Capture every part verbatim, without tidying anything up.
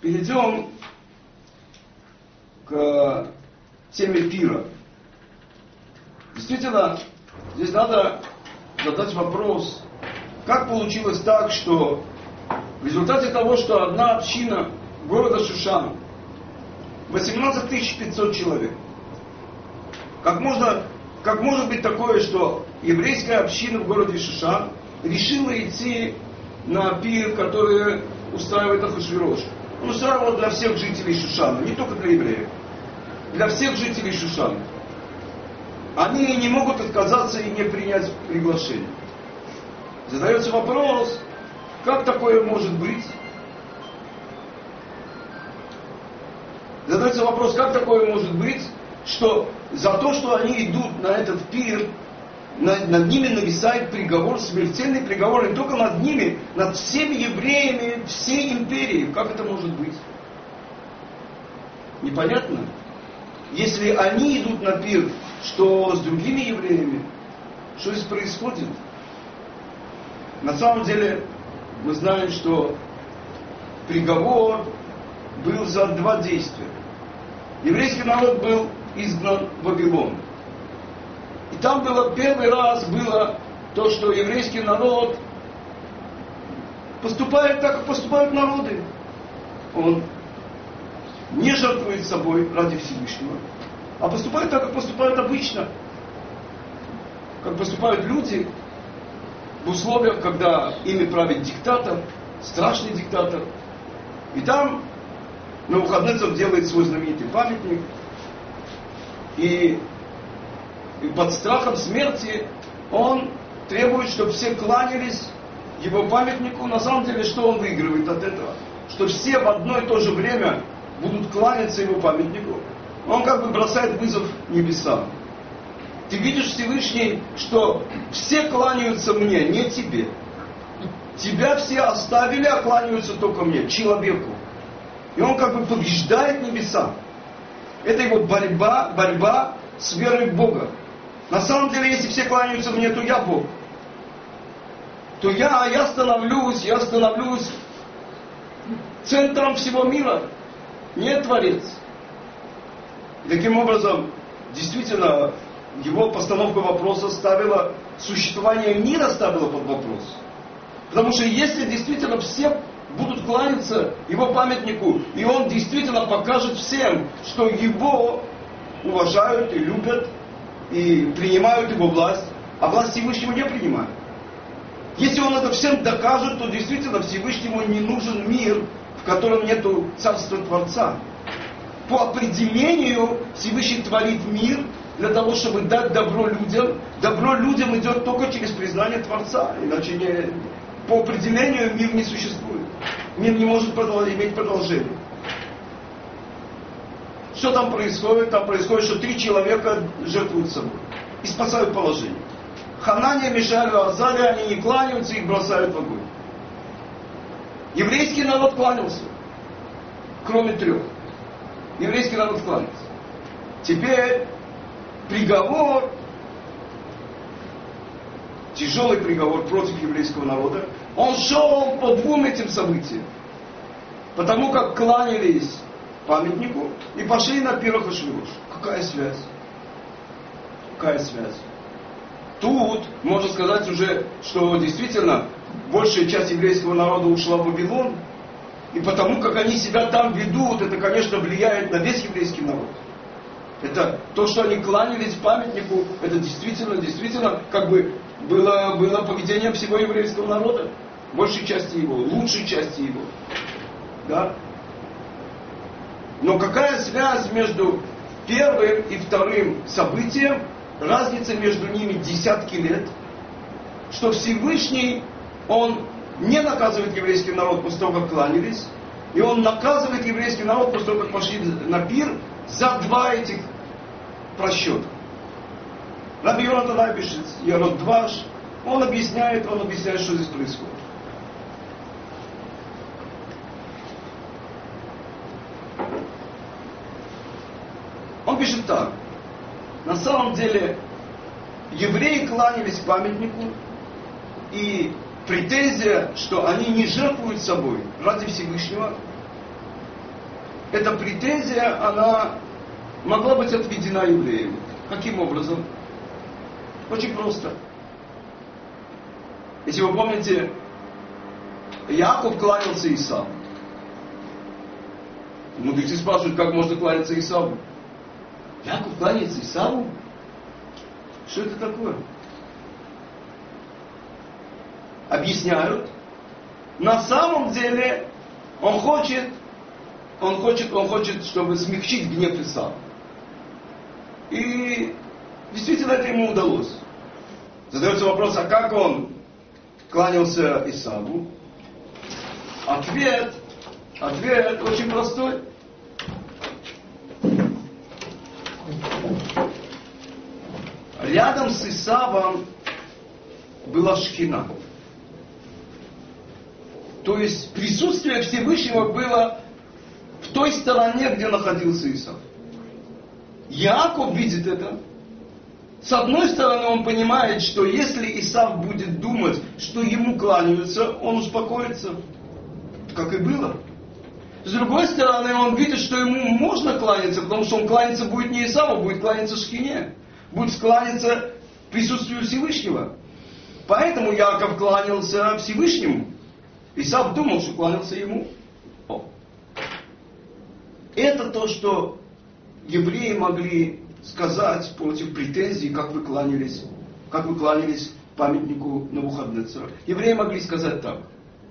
перейдем к теме пира. Действительно, здесь надо задать вопрос, как получилось так, что в результате того, что одна община города Шушан, восемнадцать тысяч пятьсот человек, как, можно, как может быть такое, что еврейская община в городе Шушан решила идти на пир, который устраивает Ахашвирош? Он устраивал для всех жителей Шушана, не только для евреев, для всех жителей Шушана. Они не могут отказаться и не принять приглашение. Задается вопрос, как такое может быть? Задается вопрос, как такое может быть, что за то, что они идут на этот пир, над, над ними нависает приговор, смертельный приговор, не только над ними, над всеми евреями всей империи. Как это может быть? Непонятно? Если они идут на пир, что с другими евреями? Что здесь происходит? На самом деле, мы знаем, что приговор был за два действия. Еврейский народ был изгнан в Вавилон. И там было первый раз было то, что еврейский народ поступает так, как поступают народы. Он не жертвует собой ради Всевышнего, а поступает так, как поступают обычно. Как поступают люди в условиях, когда ими правит диктатор, страшный диктатор. И там Навуходоносор делает свой знаменитый памятник. И, и под страхом смерти он требует, чтобы все кланялись его памятнику. На самом деле, что он выигрывает от этого? Что все в одно и то же время будут кланяться его памятнику. Он как бы бросает вызов небесам. Ты видишь, Всевышний, что все кланяются мне, не тебе. Тебя все оставили, а кланяются только мне, человеку. И он как бы побеждает небеса. Это его борьба, борьба с верой в Бога. На самом деле, если все кланяются мне, то я Бог. То я, я становлюсь, я становлюсь центром всего мира. Не Творец. И таким образом, действительно, его постановка вопроса ставила, существование мира ставила под вопрос. Потому что если действительно все будут кланяться его памятнику, и он действительно покажет всем, что его уважают и любят, и принимают его власть, а власть Всевышнего не принимают. Если он это всем докажет, то действительно Всевышнему не нужен мир, в котором нет царства Творца. По определению Всевышний творит мир для того, чтобы дать добро людям. Добро людям идет только через признание Творца. Иначе не, по определению мир не существует. Мир не может продолж, иметь продолжение. Что там происходит? Там происходит, что три человека жертвуют собой и спасают положение. Ханания, Мишаэль и Азария, они не кланяются, их бросают в огонь. Еврейский народ кланялся, кроме трех. Еврейский народ кланялся. Теперь приговор, тяжелый приговор против еврейского народа, он шел по двум этим событиям. Потому как кланялись памятнику и пошли на пир Ахашвирош. Какая связь? Какая связь? Тут можно сказать уже, что действительно большая часть еврейского народа ушла в Вавилон, и потому как они себя там ведут, это, конечно, влияет на весь еврейский народ. Это то, что они кланялись памятнику, это действительно, действительно, как бы было, было поведение всего еврейского народа, большей части его, лучшей части его. Да? Но какая связь между первым и вторым событием? Разница между ними десятки лет, что Всевышний, он не наказывает еврейский народ после того, как кланялись, и он наказывает еврейский народ после того, как пошли на пир, за два этих просчета. Раби Йонатан Айбишец, Ярод Дваш, он объясняет, он объясняет, что здесь происходит. Он пишет так. На самом деле, евреи кланялись памятнику, и претензия, что они не жертвуют собой ради Всевышнего, эта претензия, она могла быть отведена евреям. Каким образом? Очень просто. Если вы помните, Яков кланялся Исаву. Мудрецы спрашивают, как можно кланяться Исаву. Яков кланяется Исаву? Что это такое? Объясняют. На самом деле он хочет, он хочет, он хочет, чтобы смягчить гнев Исава. И действительно это ему удалось. Задается вопрос, а как он кланялся Исаву? Ответ, ответ очень простой. Рядом с Исавом была Шхина. То есть присутствие Всевышнего было в той стороне, где находился Исав. Яаков видит это. С одной стороны, он понимает, что если Исав будет думать, что ему кланяются, он успокоится, как и было. С другой стороны, он видит, что ему можно кланяться, потому что он кланяться будет не Исаву, будет кланяться Шхине, будет кланяться присутствию Всевышнего. Поэтому Яаков кланялся Всевышнему. Исав думал, что кланялся ему. О. Это то, что евреи могли сказать против претензий, как вы кланялись, как вы кланялись памятнику Навуходоносора. Евреи могли сказать так.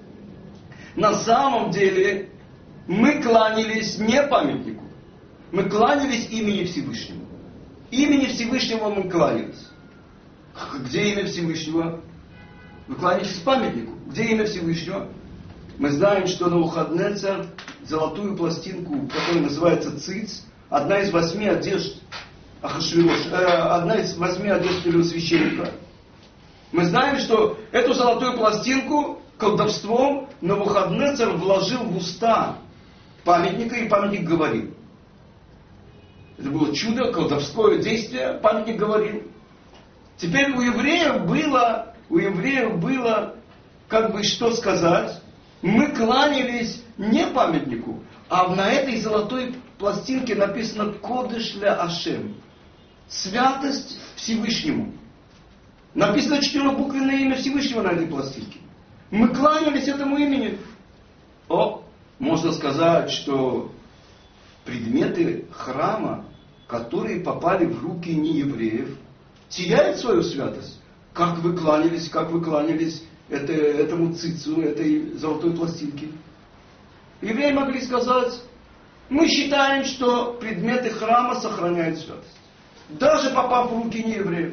На самом деле мы кланялись не памятнику, мы кланялись имени Всевышнего. Имени Всевышнего мы кланялись. Где имя Всевышнего? Вы кланяетесь памятнику. Где имя Всевышнего? Мы знаем, что Навуходоносор золотую пластинку, которая называется циц, одна из восьми одежд Ахашвирош, э, одна из восьми одежд первосвященника. Мы знаем, что эту золотую пластинку колдовством Навуходоносор вложил в уста памятника, и памятник говорил. Это было чудо, колдовское действие, памятник говорил. Теперь у евреев было, у евреев было, как бы что сказать, мы кланялись не памятнику, а на этой золотой пластинке написано «Кодеш ля Ашем», святость Всевышнему. Написано четырехбуквенное имя Всевышнего на этой пластинке. Мы кланялись этому имени. О, можно сказать, что предметы храма, которые попали в руки неевреев, теряют свою святость. Как вы кланялись, как вы кланялись это, этому цицу, этой золотой пластинке. Евреи могли сказать, мы считаем, что предметы храма сохраняют святость, даже попав в руки неевреев.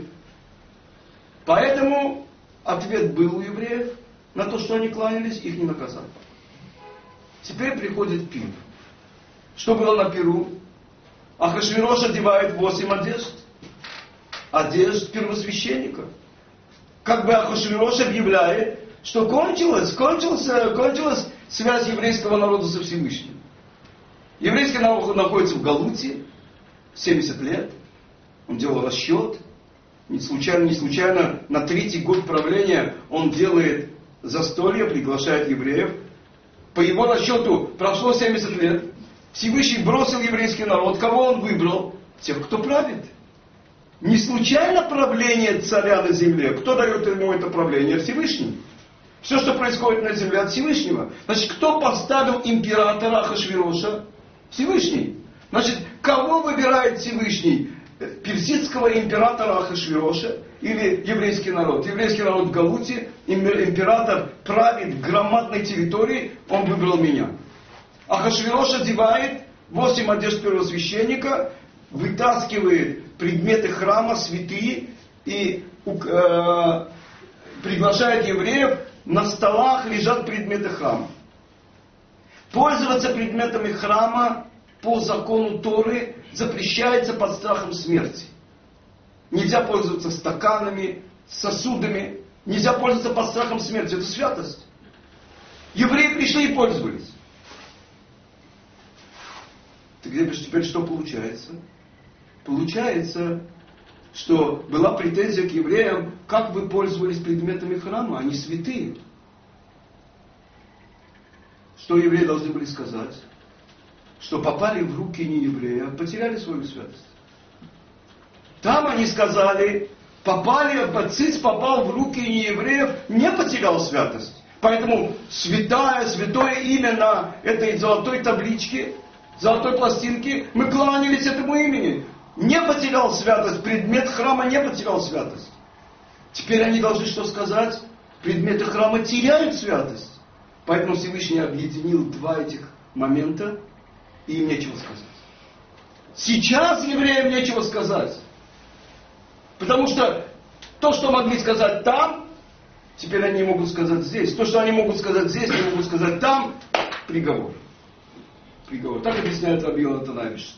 Поэтому ответ был у евреев на то, что они кланялись, их не наказали. Теперь приходит пир. Что было на пиру? Ахашвирош одевает восемь одежд. Одежд первосвященника. Как бы Ахашвирош объявляет, что кончилась, кончилась, кончилась связь еврейского народа со Всевышним. Еврейский народ находится в Галуте семьдесят лет. Он делал расчет. Не случайно, не случайно на третий год правления он делает застолье, приглашает евреев. По его расчету прошло семьдесят лет. Всевышний бросил еврейский народ. Кого он выбрал? Тех, кто правит. Не случайно правление царя на земле. Кто дает ему это правление? Всевышний. Все, что происходит на земле, от Всевышнего. Значит, кто поставил императора Ахашвироша? Всевышний. Значит, кого выбирает Всевышний? Персидского императора Ахашвироша или еврейский народ? Еврейский народ в Галуте, император правит громадной территорией, он выбрал меня. Ахашвирош одевает восемь одежд первосвященника, вытаскивает предметы храма, святые, и э, приглашает евреев, на столах лежат предметы храма. Пользоваться предметами храма по закону Торы запрещается под страхом смерти. Нельзя пользоваться стаканами, сосудами, нельзя пользоваться под страхом смерти, это святость. Евреи пришли и пользовались. Теперь что получается? Получается, что была претензия к евреям, как вы пользовались предметами храма, они святые. Что евреи должны были сказать? что попали в руки не еврея, потеряли свою святость. Там они сказали, попали, циц попал в руки неевреев, не потерял святость. Поэтому святая, святое имя на этой золотой табличке, золотой пластинке, мы кланялись этому имени. Не потерял святость, предмет храма не потерял святость. Теперь они должны что сказать? Предметы храма теряют святость. Поэтому Всевышний объединил два этих момента, и им нечего сказать. Сейчас евреям нечего сказать. Потому что то, что могли сказать там, теперь они не могут сказать здесь. То, что они могут сказать здесь, не могут сказать там, приговор. Приговор. Так объясняет Раби Йонатан Эйбштерн.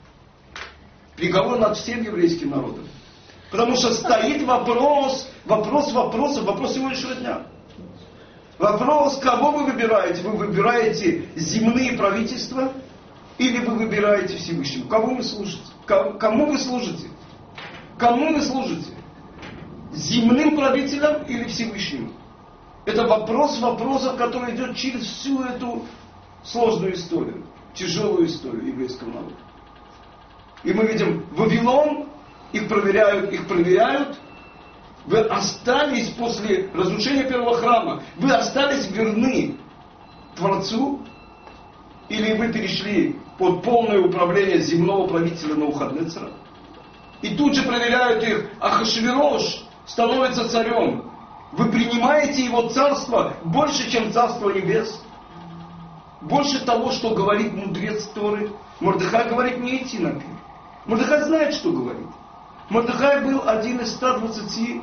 Приговор над всем еврейским народом. Потому что стоит вопрос, вопрос вопросов, вопрос сегодняшнего дня. Вопрос, кого вы выбираете? Вы выбираете земные правительства или вы выбираете Всевышнего? Кому вы служите? Кому вы служите? Кому вы служите? Земным правителям или Всевышнему? Это вопрос вопросов, который идет через всю эту сложную историю, тяжелую историю еврейского народа. И мы видим, Вавилон, их проверяют, их проверяют. Вы остались после разрушения первого храма, вы остались верны Творцу, или вы перешли под полное управление земного правителя Навуходоносора. И тут же проверяют их, Ахашвирош становится царем. Вы принимаете его царство больше, чем царство небес. Больше того, что говорит мудрец Торы. Мордехай говорит не идти на пир. Мордехай знает, что говорит. Мордехай был один из ста двадцати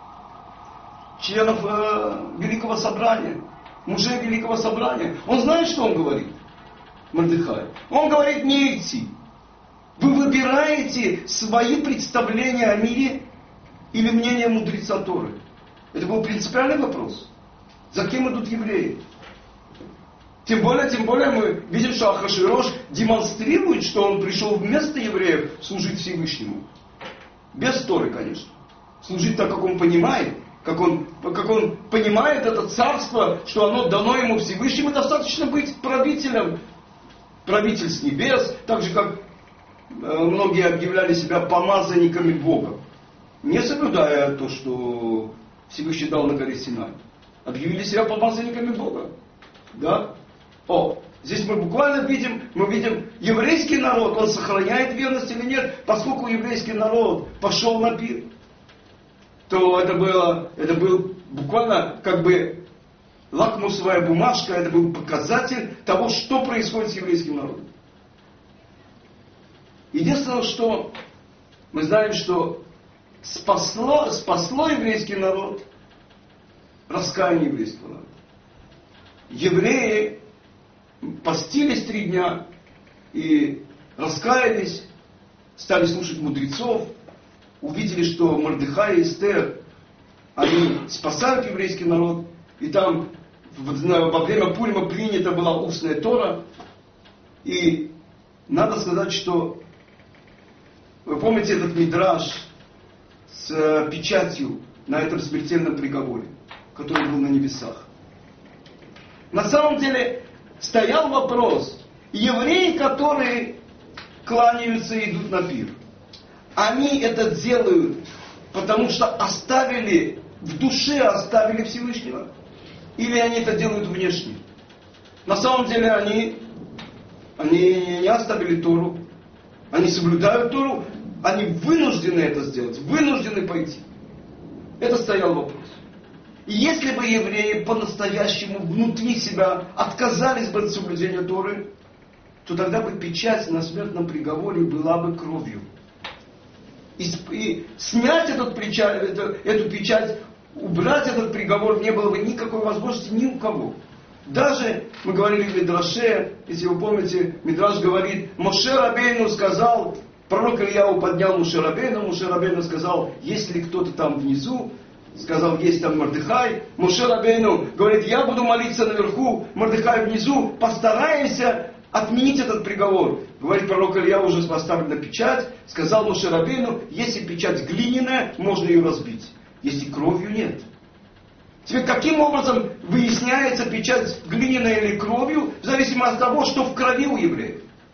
членов э, Великого Собрания, мужей Великого Собрания. Он знает, что он говорит, Мордехай. Он говорит не идти. Вы выбираете свои представления о мире или мнение мудреца Торы? Это был принципиальный вопрос. За кем идут евреи? Тем более, тем более мы видим, что Ахашвирош демонстрирует, что он пришел вместо евреев служить Всевышнему. Без Торы, конечно. Служить так, как он понимает, как он, как он понимает это царство, что оно дано ему Всевышнему, достаточно быть правителем. Правитель с небес, так же, как многие объявляли себя помазанниками Бога, не соблюдая то, что Всевышний дал на горе Синай. Объявили себя помазанниками Бога. Да? О, здесь мы буквально видим, мы видим еврейский народ, он сохраняет верность или нет, поскольку еврейский народ пошел на пир, то это было, это был буквально как бы лакмусовая бумажка, это был показатель того, что происходит с еврейским народом. Единственное, что мы знаем, что спасло, спасло еврейский народ раскаяние еврейского народа. Евреи постились три дня и раскаялись, стали слушать мудрецов, увидели, что Мордехай и Эстер, они спасают еврейский народ, и там во время Пурима принята была устная Тора, и надо сказать, что вы помните этот мидраш с печатью на этом смертельном приговоре, который был на небесах. На самом деле стоял вопрос, евреи, которые кланяются и идут на пир, они это делают, потому что оставили, в душе оставили Всевышнего, или они это делают внешне? На самом деле они, они не оставили Тору, они соблюдают Тору, они вынуждены это сделать, вынуждены пойти. Это стоял вопрос. И если бы евреи по-настоящему внутри себя отказались бы от соблюдения Торы, то тогда бы печать на смертном приговоре была бы кровью. И, и снять этот печать, эту, эту печать, убрать этот приговор не было бы никакой возможности ни у кого. Даже, мы говорили в Мидраше, если вы помните, Мидраш говорит, Моше Рабейну сказал, пророк Ильяу поднял Моше Рабейну, Моше Рабейну сказал, есть ли кто-то там внизу, сказал, есть там Мордехай. Моше Рабейну говорит, я буду молиться наверху, Мордехай внизу, постараемся отменить этот приговор. Говорит пророк Илья, уже поставлена печать, сказал Моше Рабейну, если печать глиняная, можно ее разбить, если кровью нет. Теперь каким образом выясняется печать глиняная или кровью, в зависимости от того, что в крови у евреев.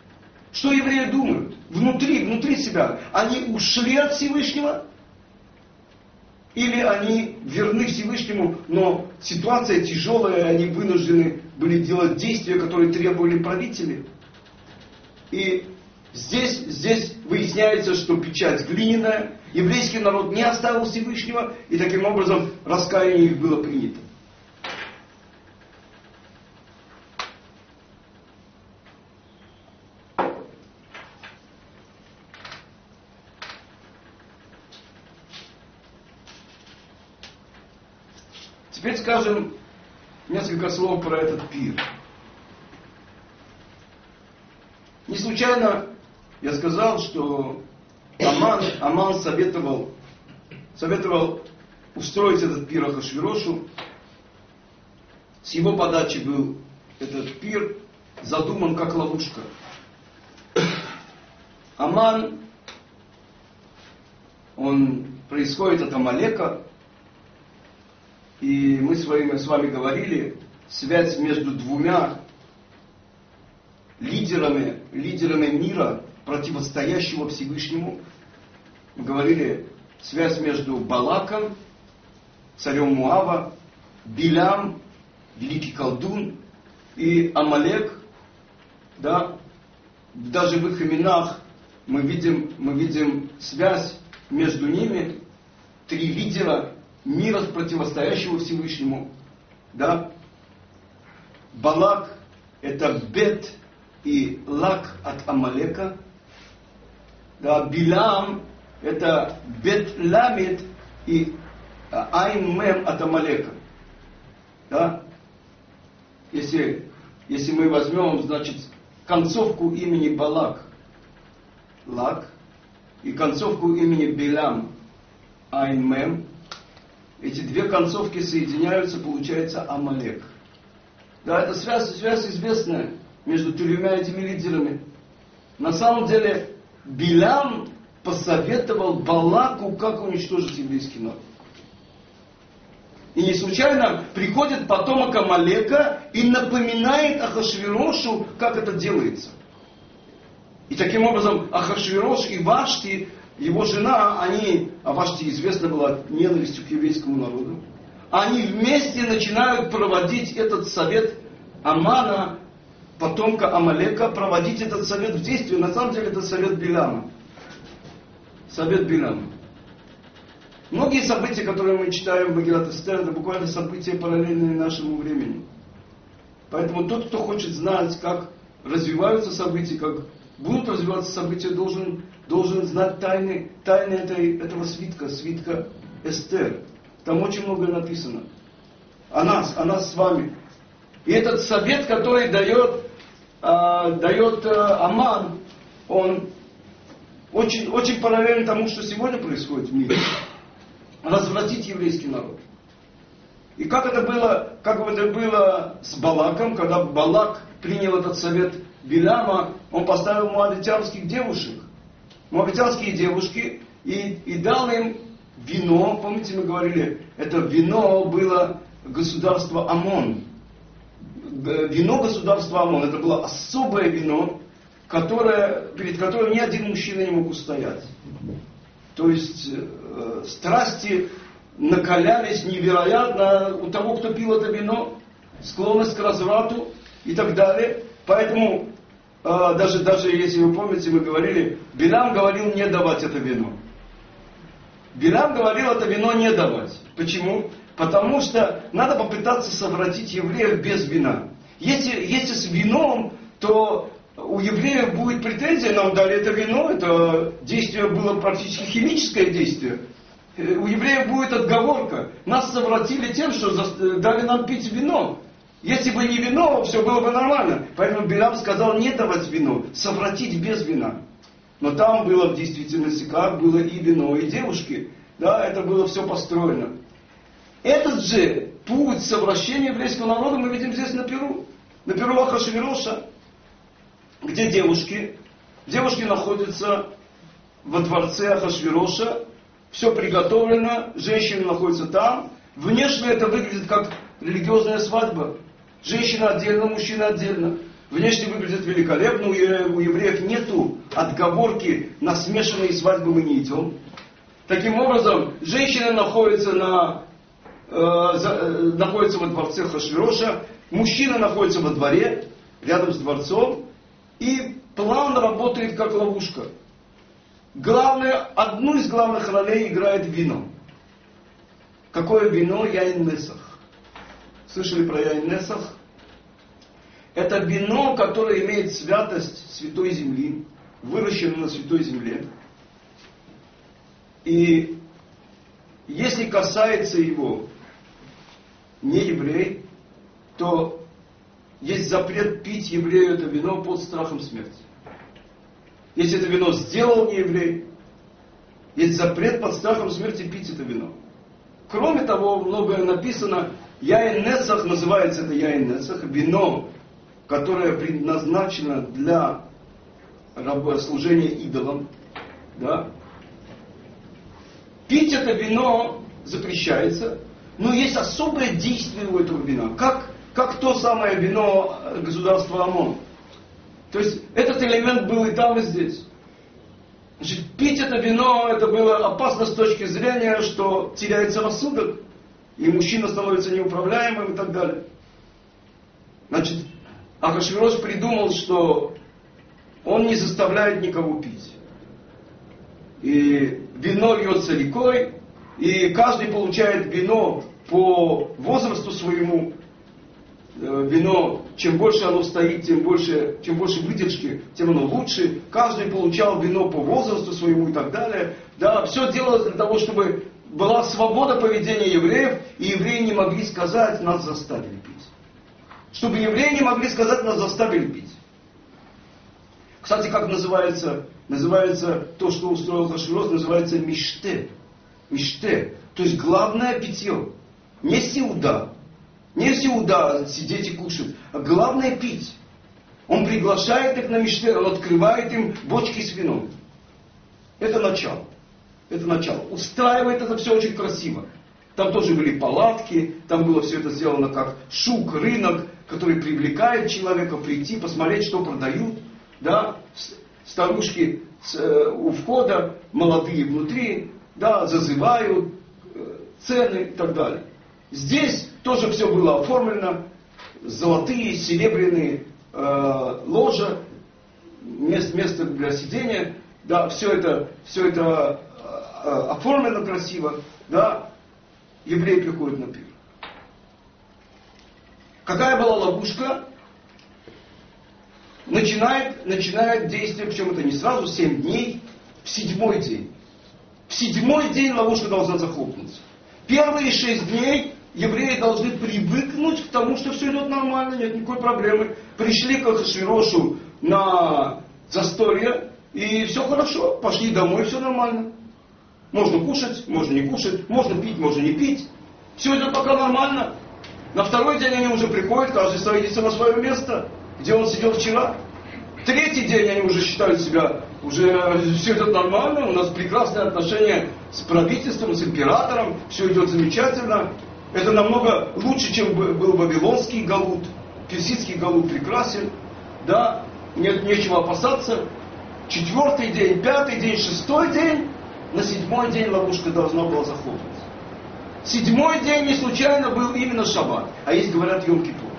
Что евреи думают? Внутри, внутри себя. Они ушли от Всевышнего? Или они верны Всевышнему, но ситуация тяжелая, они вынуждены были делать действия, которые требовали правители? И здесь, здесь выясняется, что печать глиняная, еврейский народ не оставил Всевышнего, и таким образом раскаяние их было принято. Теперь скажем несколько слов про этот пир. Не случайно я сказал, что Аман, Аман советовал, советовал устроить этот пир Ахашвирошу. С его подачи был этот пир задуман как ловушка. Аман, он происходит от Амалека. И мы с вами, с вами говорили, связь между двумя лидерами, лидерами мира, противостоящего Всевышнему. Мы говорили, связь между Балаком, царем Муава, Билям, великий колдун, и Амалек. Да? Даже в их именах мы видим, мы видим связь между ними. Три лидера мира, противостоящего Всевышнему. Да? Балак — это Бет и Лак от Амалека. Да? Билам — это Бет Ламет и Айн Мем от Амалека. Да? Если, если мы возьмем, значит, концовку имени Балак, Лак, и концовку имени Билам, Айн Мем, эти две концовки соединяются, получается Амалек. Да, это связь, связь известная между тремя этими лидерами. На самом деле, Билам посоветовал Балаку, как уничтожить еврейский народ. И не случайно приходит потомок Амалека и напоминает Ахашвирошу, как это делается. И таким образом Ахашвирош и Вашти, его жена, они, а Вашти известна была ненавистью к еврейскому народу, они вместе начинают проводить этот совет Амана, потомка Амалека, проводить этот совет в действие. На самом деле это совет Биляма. Совет Биляма. Многие события, которые мы читаем в Мегилат Эстер, это буквально события, параллельные нашему времени. Поэтому тот, кто хочет знать, как развиваются события, как будут развиваться события, должен, должен знать тайны, тайны этой, этого свитка, свитка Эстер. Там очень многое написано. О нас, о нас с вами. И этот совет, который дает, э, дает э, Аман, он очень, очень параллелен тому, что сегодня происходит в мире. Развратить еврейский народ. И как это было, как это было с Балаком, когда Балак принял этот совет Биляма, он поставил моавитянских девушек, моавитянские девушки, и, и дал им вино. Помните, мы говорили, это вино было государство Амон. Вино государства Амон, это было особое вино, которое, перед которым ни один мужчина не мог устоять. То есть э, страсти накалялись невероятно у того, кто пил это вино, склонность к разврату и так далее. Поэтому, э, даже, даже если вы помните, мы говорили, Билам говорил не давать это вино. Билам говорил это вино не давать. Почему? Потому что надо попытаться совратить евреев без вина. Если, если с вином, то у евреев будет претензия, нам дали это вино, это действие было практически химическое действие. У евреев будет отговорка. Нас совратили тем, что дали нам пить вино. Если бы не вино, все было бы нормально. Поэтому Билам сказал не давать вино, совратить без вина. Но там было в действительности как? Было и вино, и девушки. Да, это было все построено. Этот же путь совращения еврейского народа мы видим здесь на Перу. На Перу Ахашвироша. Где девушки? Девушки находятся во дворце Ахашвироша. Все приготовлено, женщины находятся там. Внешне это выглядит как религиозная свадьба. Женщина отдельно, мужчина отдельно. внешне выглядит великолепно, у евреев нету отговорки на смешанные свадьбы мы не идем. Таким образом, женщина находится, на, э, за, э, находится во дворце Ахашвироша, мужчина находится во дворе, рядом с дворцом, и план работает как ловушка. Главное, одну из главных ролей играет вино. Какое вино? Яин-Несах. Слышали про Яин-Несах? Это вино, которое имеет святость святой земли, выращено на святой земле. И если касается его не еврей, то есть запрет пить еврею это вино под страхом смерти. Если это вино сделал не еврей, есть запрет под страхом смерти пить это вино. Кроме того, многое написано, Яин-Несах, называется это Яин-Несах, вино, которое предназначено для служения идолам. Да? Пить это вино запрещается, но есть особое действие у этого вина, как, как то самое вино государства ОМОН. То есть этот элемент был и там, и здесь. Значит, пить это вино, это было опасно с точки зрения, что теряется рассудок, и мужчина становится неуправляемым и так далее. Значит, Ахашвирош придумал, что он не заставляет никого пить. И вино льется рекой, и каждый получает вино по возрасту своему. Вино, чем больше оно стоит, тем больше, чем больше выдержки, тем оно лучше. Каждый получал вино по возрасту своему и так далее. Да, все делалось для того, чтобы была свобода поведения евреев, и евреи не могли сказать, нас заставили пить. Чтобы евреи не могли сказать, нас заставили пить. Кстати, как называется, называется то, что устроил Ахашвирош, называется миште. Миште. То есть главное питье. Не сеуда. Не сеуда сидеть и кушать, а главное пить. Он приглашает их на миште, он открывает им бочки с вином. Это начало. Это начало. Устраивает это все очень красиво. Там тоже были палатки, там было все это сделано как шук, рынок, который привлекает человека прийти, посмотреть, что продают. Да? Старушки у входа, молодые внутри, да, зазывают, цены и так далее. Здесь тоже все было оформлено, золотые, серебряные э, ложа, место, место для сидения, да, все это, все это э, оформлено красиво, да, евреи приходят на пир. Какая была ловушка? Начинает, начинает действие, причем это не сразу, семь дней, в седьмой день. В седьмой день ловушка должна захлопнуться. Первые шесть дней евреи должны привыкнуть к тому, что все идет нормально, нет никакой проблемы. Пришли к Ахашвирошу на застолье, и все хорошо, пошли домой, все нормально. Можно кушать, можно не кушать, можно пить, можно не пить. Все идет пока нормально. На второй день они уже приходят, каждый садится на свое место, где он сидел вчера. Третий день они уже считают себя, уже все идет нормально, у нас прекрасные отношения с правительством, с императором, все идет замечательно. Это намного лучше, чем был вавилонский галут. Персидский галут прекрасен. Да, нет, нечего опасаться. Четвертый день, пятый день, шестой день. На седьмой день ловушка должна была захлопнуться. Седьмой день не случайно был именно шаббат. А есть, говорят, Йом-Кипур.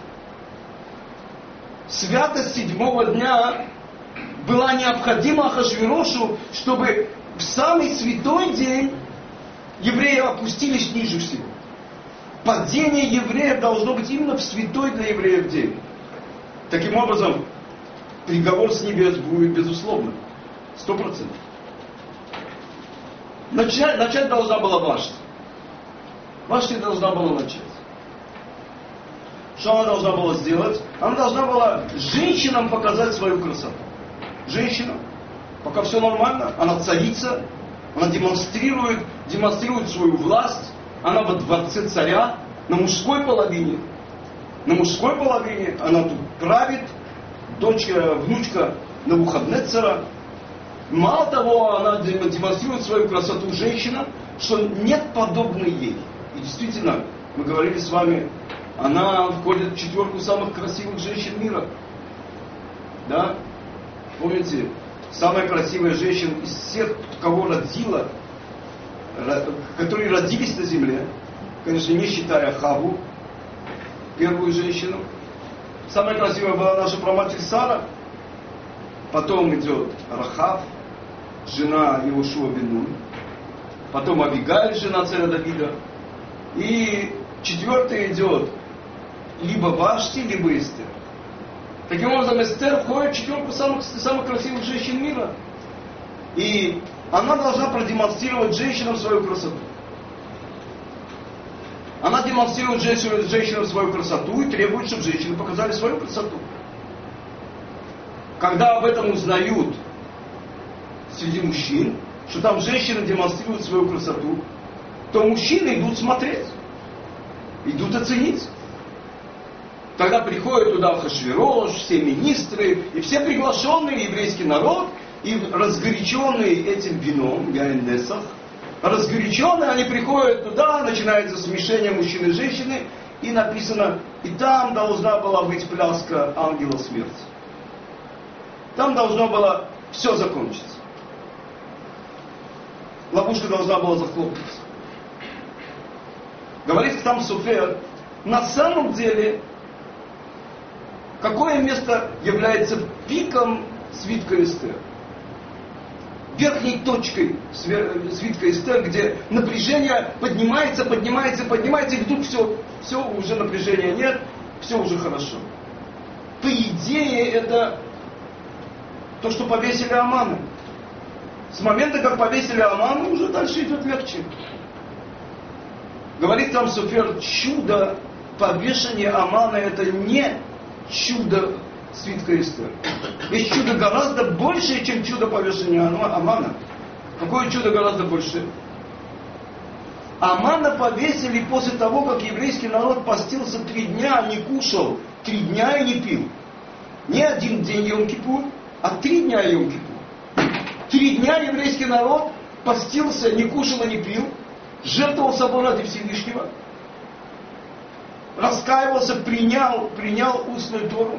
Святость седьмого дня была необходима Ахашвирошу, чтобы в самый святой день евреи опустились ниже всего. Падение евреев должно быть именно в святой для евреев день. Таким образом, приговор с небес будет безусловно. Сто процентов. Начать, начать должна была Вашти. Вашти должна была начать. Что она должна была сделать? Она должна была женщинам показать свою красоту. Женщина, пока все нормально, она царица, она демонстрирует, демонстрирует свою власть. Она во дворце царя, на мужской половине. На мужской половине она тут правит, дочь, внучка Навуходоносора. Мало того, она демонстрирует свою красоту женщина, что нет подобной ей. И действительно, мы говорили с вами, она входит в четверку самых красивых женщин мира. Да? Помните, самая красивая женщина из всех, кого родила, которые родились на земле, конечно, не считая Хаву, первую женщину. Самая красивая была наша праматерь Сара. Потом идет Рахав, жена Иошуа бен Нун. Потом Авигаль, жена царя Давида. И четвертый идет либо Вашти, либо Эстер. Таким образом, Эстер входит в четверку самых, самых красивых женщин мира. И она должна продемонстрировать женщинам свою красоту. Она демонстрирует женщинам свою красоту и требует, чтобы женщины показали свою красоту. Когда об этом узнают среди мужчин, что там женщины демонстрируют свою красоту, то мужчины идут смотреть, идут оценить. Тогда приходят туда Ахашвирош, все министры и все приглашенные, еврейский народ, и разгоряченные этим вином, Яин Несах, разгоряченные, они приходят туда, начинается смешение мужчины и женщины, и написано, и там должна была быть пляска ангела смерти. Там должно было все закончиться. Ловушка должна была захлопнуться. Говорит там Софер, на самом деле, какое место является пиком свитка Эстер? Верхней точкой свитка Эстер, где напряжение поднимается, поднимается, поднимается, и вдруг все, все, уже напряжения нет, все уже хорошо. По идее, это то, что повесили Амана. С момента, как повесили Амана, уже дальше идет легче. Говорит там Софер, чудо повешения Амана — это не чудо свитка Эстер. Есть чудо гораздо большее, чем чудо повешения Амана. Какое чудо гораздо больше? Амана повесили после того, как еврейский народ постился три дня, не кушал, три дня и не пил. Не один день Йом-Кипур, а три дня Йом-Кипур. Три дня еврейский народ постился, не кушал и не пил, жертвовал собой ради Всевышнего, раскаивался, принял, принял устную Тору.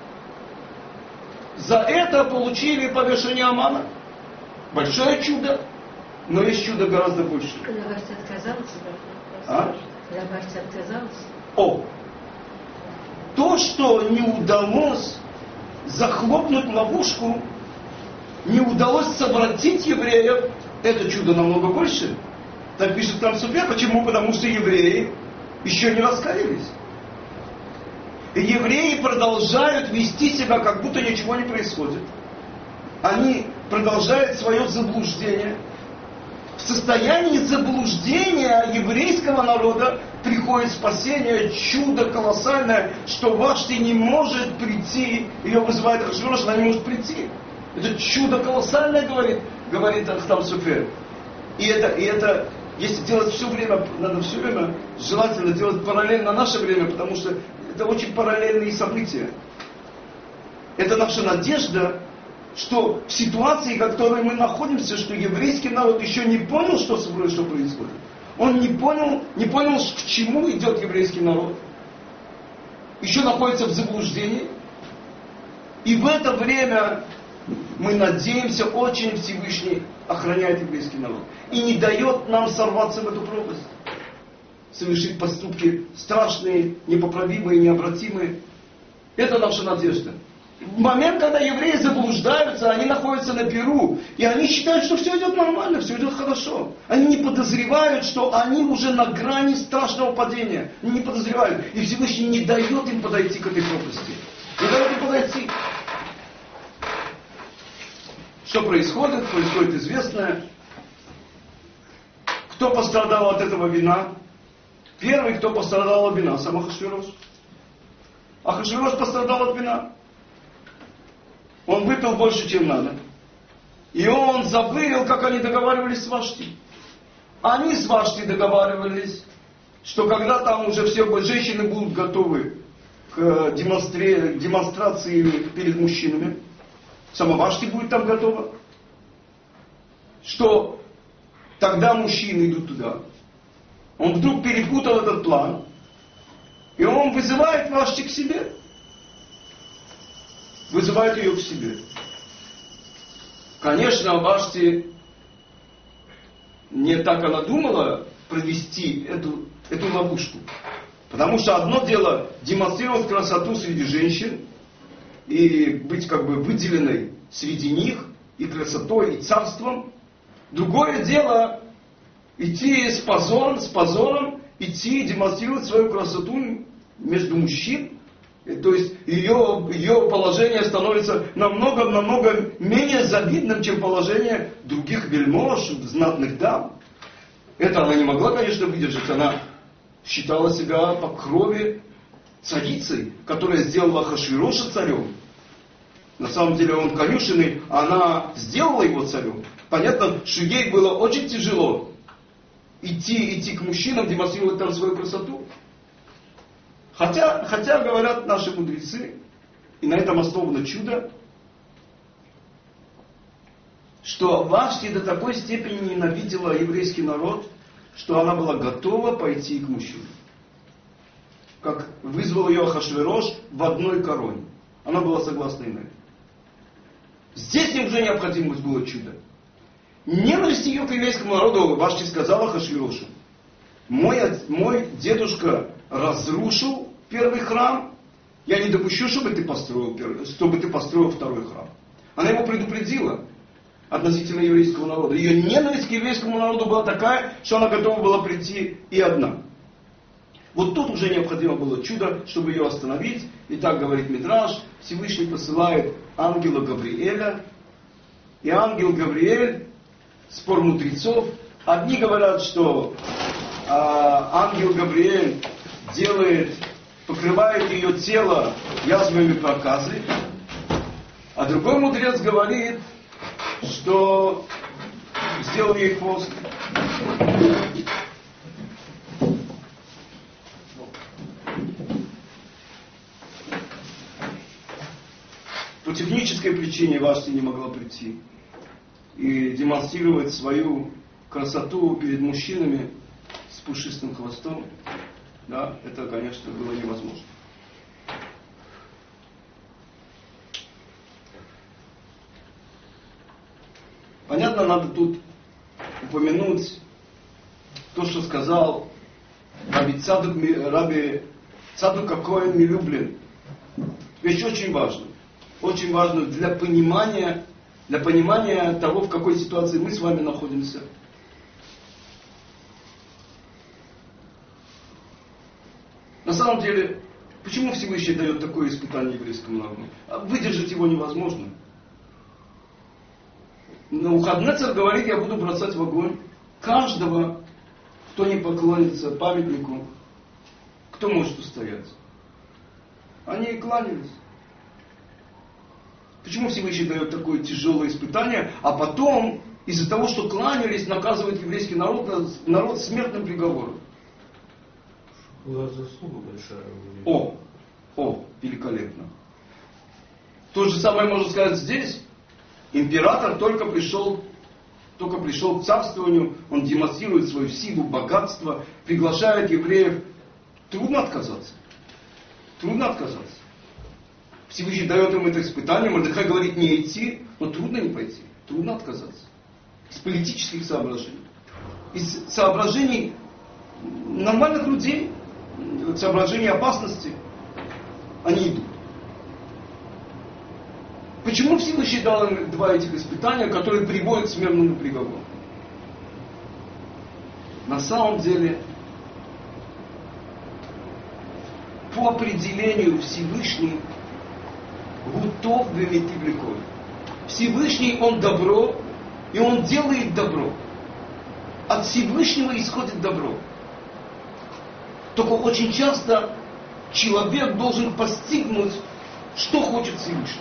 За это получили повешение Амана. Большое чудо, но есть чудо гораздо больше. Лаварти отказался, а? Лаварти отказался. О! То, что не удалось захлопнуть ловушку, не удалось совратить евреев, это чудо намного больше. Так пишет там Софер. Почему? Потому что евреи еще не раскаялись. И евреи продолжают вести себя, как будто ничего не происходит. Они продолжают свое заблуждение. В состоянии заблуждения еврейского народа приходит спасение, чудо колоссальное, что Вашти не может прийти, ее вызывает Ахашвирош, она не может прийти. Это чудо колоссальное, говорит, говорит Ахтам Софер. И это, и это, если делать все время, надо все время желательно делать параллельно наше время, потому что это очень параллельные события. Это наша надежда, что в ситуации, в которой мы находимся, что еврейский народ еще не понял, что, что происходит. Он не понял, не понял, к чему идет еврейский народ. Еще находится в заблуждении. И в это время мы надеемся, очень Всевышний охраняет еврейский народ. И не дает нам сорваться в эту пропасть. Совершить поступки страшные, непоправимые, необратимые. Это наша надежда. В момент, когда евреи заблуждаются, они находятся на перу, и они считают, что все идет нормально, все идет хорошо. Они не подозревают, что они уже на грани страшного падения. Они не подозревают. И Всевышний не дает им подойти к этой пропасти. Не дает им подойти. Что происходит? Происходит известное. Кто пострадал от этого вина? Первый, кто пострадал от вина, сам Ахашвирош. Ахашвирош пострадал от вина. Он выпил больше, чем надо. И он забыл, как они договаривались с Вашти. Они с Вашти договаривались, что когда там уже все женщины будут готовы к демонстре, демонстрации перед мужчинами, сама Вашти будет там готова, что тогда мужчины идут туда. Он вдруг перепутал этот план, и он вызывает Вашти к себе. вызывает ее к себе. Конечно, Вашти не так она думала провести эту, эту ловушку. Потому что одно дело демонстрировать красоту среди женщин и быть как бы выделенной среди них и красотой, и царством. Другое дело идти с позором, с позором, идти демонстрировать свою красоту между мужчин. То есть ее, ее положение становится намного-намного менее завидным, чем положение других вельмож, знатных дам. Это она не могла, конечно, выдержать. Она считала себя по крови царицей, которая сделала Ахашвироша царем. На самом деле он конюшенный, а она сделала его царем. Понятно, что ей было очень тяжело идти, идти к мужчинам, демонстрировать там свою красоту. Хотя, хотя, говорят наши мудрецы, и на этом основано чудо, что Вашти до такой степени ненавидела еврейский народ, что она была готова пойти к мужчинам. Как вызвал ее Ахашвирош в одной короне. Она была согласна и на это. Здесь им уже необходимость было чудо. Ненависть ее к еврейскому народу Вашти сказала Ахашвирошу: мой, мой дедушка разрушил первый храм, я не допущу, чтобы ты построил, первый, чтобы ты построил второй храм. Она его предупредила относительно еврейского народа. Ее ненависть к еврейскому народу была такая, что она готова была прийти и одна. Вот тут уже необходимо было чудо, чтобы ее остановить. И так говорит Мидраш: Всевышний посылает ангела Гавриэля. И ангел Гавриэль, спор мудрецов, одни говорят, что э, ангел Гавриэль делает, покрывает ее тело язвами проказы, а другой мудрец говорит, что сделал ей хвост. По технической причине Вашти не могла прийти и демонстрировать свою красоту перед мужчинами с пушистым хвостом. Да, это, конечно, было невозможно. Понятно, надо тут упомянуть то, что сказал Раби Цадук, Раби Цадук Акоэн Милюблин. Вещь очень важная. Очень важно для понимания, для понимания того, в какой ситуации мы с вами находимся. На самом деле, почему Всевышний дает такое испытание еврейскому народу? Выдержать его невозможно. Но Навуходоносор говорит: я буду бросать в огонь каждого, кто не поклонится памятнику. Кто может устоять? Они и кланялись. Почему Всевышний дает такое тяжелое испытание, а потом из-за того, что кланялись, наказывает еврейский народ, народ смертным приговором? Была заслуга большая. О, о, великолепно. То же самое можно сказать здесь. Император только пришел, только пришел к царствованию, он демонстрирует свою силу, богатство, приглашает евреев. Трудно отказаться. Трудно отказаться. Всевышний дает им это испытание, Мордехай говорит не идти, но трудно не пойти, трудно отказаться. Из политических соображений, из соображений нормальных людей, соображений опасности, они идут. Почему Всевышний дал им два этих испытания, которые приводят к смертному приговору? На самом деле, по определению Всевышний Гутов бемитивликой. Всевышний, он добро, и он делает добро. От Всевышнего исходит добро. Только очень часто человек должен постигнуть, что хочет Всевышний.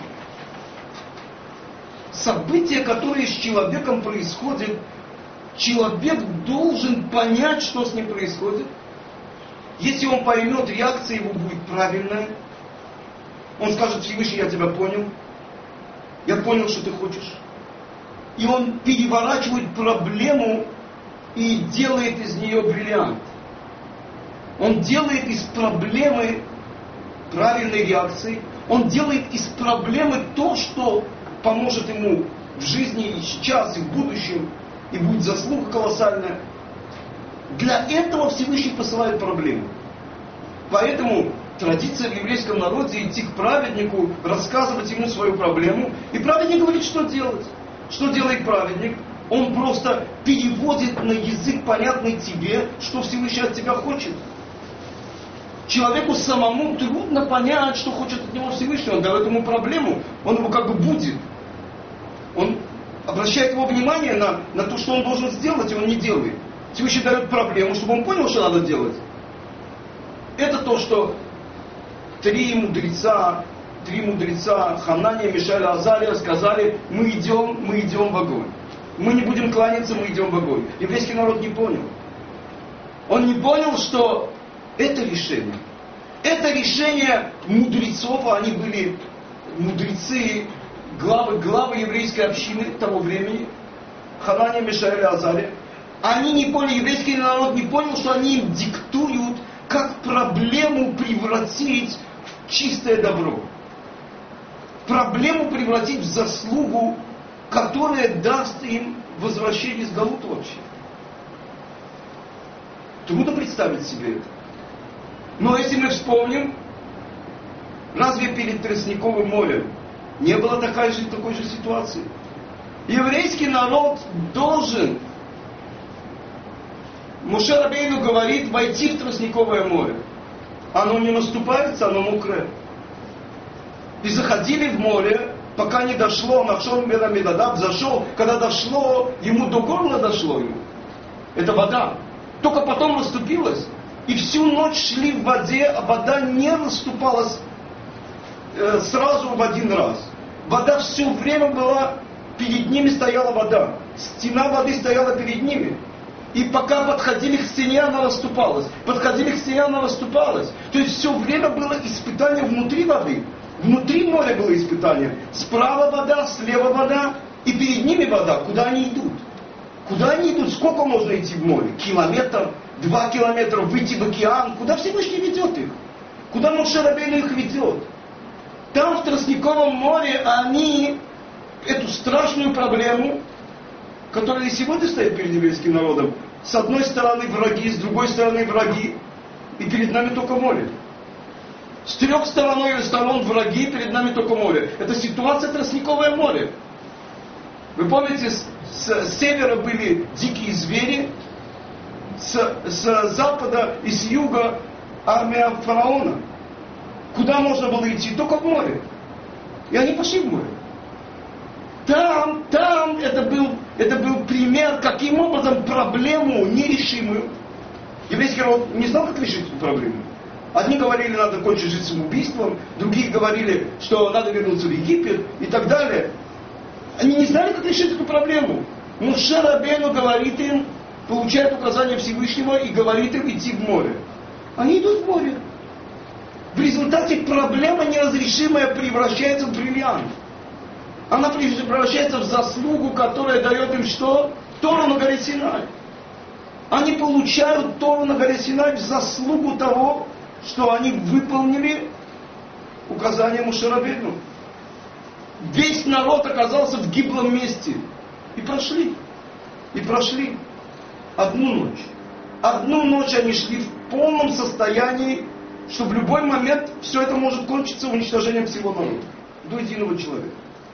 События, которые с человеком происходят, человек должен понять, что с ним происходит. Если он поймет, реакция его будет правильная. Он скажет: Всевышний, я тебя понял. Я понял, что ты хочешь. И он переворачивает проблему и делает из нее бриллиант. Он делает из проблемы правильной реакции, Он делает из проблемы то, что поможет ему в жизни и сейчас, и в будущем, и будет заслуга колоссальная. Для этого Всевышний посылает проблему. Поэтому традиция в еврейском народе идти к праведнику, рассказывать ему свою проблему. И праведник говорит, что делать. Что делает праведник? Он просто переводит на язык, понятный тебе, что Всевышний от тебя хочет. Человеку самому трудно понять, что хочет от него Всевышний. Он дает ему проблему, он его как бы будет. Он обращает его внимание на, на то, что он должен сделать, и он не делает. Всевышний дает проблему, чтобы он понял, что надо делать. Это то, что три мудреца, три мудреца, Ханания, Мишаэль, Азария сказали: мы идем, мы идем в огонь. Мы не будем кланяться, мы идем в огонь. Еврейский народ не понял. Он не понял, что это решение. Это решение мудрецов, а они были мудрецы, главы, главы еврейской общины того времени, Ханания, Мишаэль, Азария. Они не поняли, еврейский народ не понял, что они им диктуют, как проблему превратить в чистое добро. Проблему превратить в заслугу, которая даст им возвращение с Галута вообще. Трудно представить себе это. Но если мы вспомним, разве перед Тростниковым морем не было такой же, такой же ситуации? Еврейский народ должен, Моше Рабейну говорит, войти в Тростниковое море. Оно не наступается, оно мокрое. И заходили в море, пока не дошло, Нахшон бен Аминадаб зашел, когда дошло, ему до горла дошло ему. Это вода. Только потом расступилась. И всю ночь шли в воде, а вода не расступалась э, сразу в один раз. Вода все время была, перед ними стояла вода. Стена воды стояла перед ними. И пока подходили к стене, она расступалась. Подходили к стене, она расступалась. То есть все время было испытание внутри воды. Внутри моря было испытание. Справа вода, слева вода, и перед ними вода. Куда они идут? Куда они идут? Сколько можно идти в море? Километр, два километра, выйти в океан. Куда Всевышний ведет их? Куда Моше Рабейну их ведет? Там, в Тростниковом море, они эту страшную проблему, которая и сегодня стоит перед еврейским народом, с одной стороны враги, с другой стороны враги, и перед нами только море. С трех сторон, сторон враги, перед нами только море. Это ситуация Тростниковое море. Вы помните, с, с севера были дикие звери, с, с запада и с юга армия фараона. Куда можно было идти? Только в море. И они пошли в море. Там, там это был, это был пример, каким образом проблему нерешимую. Еврейский народ не знал, как решить эту проблему. Одни говорили, надо кончить жить самоубийством, другие говорили, что надо вернуться в Египет и так далее. Они не знали, как решить эту проблему. Моше Рабейну говорит им, получает указание Всевышнего и говорит им идти в море. Они идут в море. В результате проблема неразрешимая превращается в бриллиант. Она превращается в заслугу, которая дает им что? Тору на горе Синай. Они получают Тору на горе Синай в заслугу того, что они выполнили указание Моше Рабейну. Весь народ оказался в гиблом месте. И прошли. И прошли. Одну ночь. Одну ночь они шли в полном состоянии, что в любой момент все это может кончиться уничтожением всего народа. До единого человека.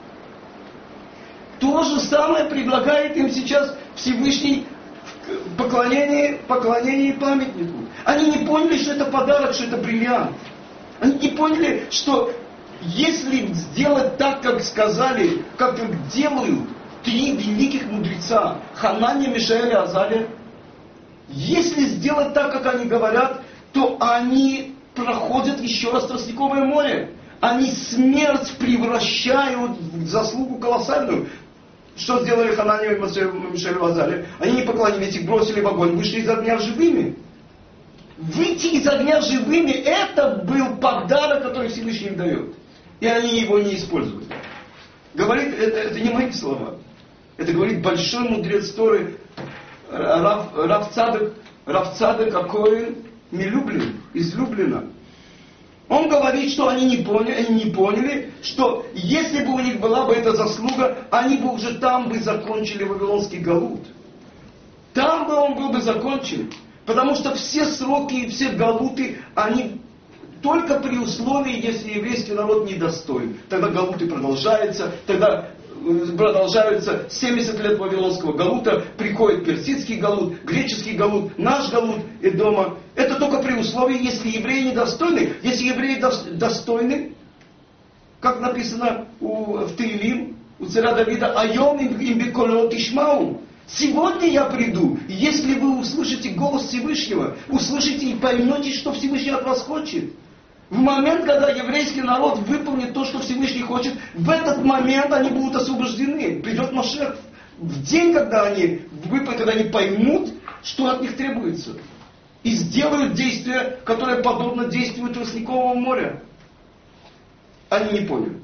То же самое предлагает им сейчас Всевышний в поклонении, поклонении памятнику. Они не поняли, что это подарок, что это бриллиант. Они не поняли, что если сделать так, как сказали, как делают три великих мудреца, Ханания, Мишаэль и Азария, если сделать так, как они говорят, то они проходят еще раз Тростниковое море. Они смерть превращают в заслугу колоссальную. Что сделали Ханания и Мишаэль и Азария? Они не поклонились, их бросили в огонь, вышли из огня живыми. Выйти из огня живыми, это был подарок, который Всевышний им дает. И они его не используют. Говорит, это, это не мои слова. Это говорит большой мудрец Торы Рав, Рав Цадок, Рав Цадок Акоэн Милюблин, из Люблина. Он говорит, что они не поняли, они не поняли, что если бы у них была бы эта заслуга, они бы уже там бы закончили Вавилонский галут. Там бы он был бы закончен. Потому что все сроки и все галуты, они только при условии, если еврейский народ недостоин. Тогда галуты продолжаются, тогда продолжаются семьдесят лет Вавилонского галута, приходит персидский галут, греческий галут, наш галут Эдома. Это только при условии, если евреи недостойны. Если евреи достойны, как написано у, в Теилим, у царя Давида, «Айом им беколот ишмау». Сегодня я приду, и если вы услышите голос Всевышнего, услышите и поймете, что Всевышний от вас хочет. В момент, когда еврейский народ выполнит то, что Всевышний хочет, в этот момент они будут освобождены. Придет Машех в день, когда они, когда они поймут, что от них требуется. И сделают действия, которые подобно действию Тростникового моря. Они не поняли.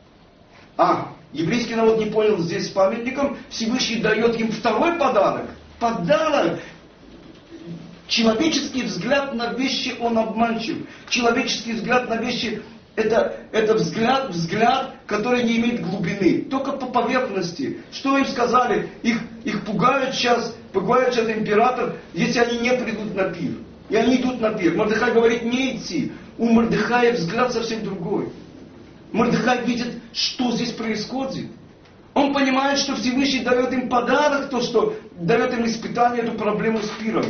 А, еврейский народ не понял здесь с памятником. Всевышний дает им второй подарок. Подарок. Человеческий взгляд на вещи, он обманчив. Человеческий взгляд на вещи, это, это взгляд, взгляд, который не имеет глубины. Только по поверхности. Что им сказали? Их, их пугают сейчас, пугает сейчас император, если они не придут на пир. И они идут на пир. Мордехай говорит, не идти. У Мордехая взгляд совсем другой. Мордехай видит, что здесь происходит. Он понимает, что Всевышний дает им подарок, то, что дает им испытание, эту проблему с пиром.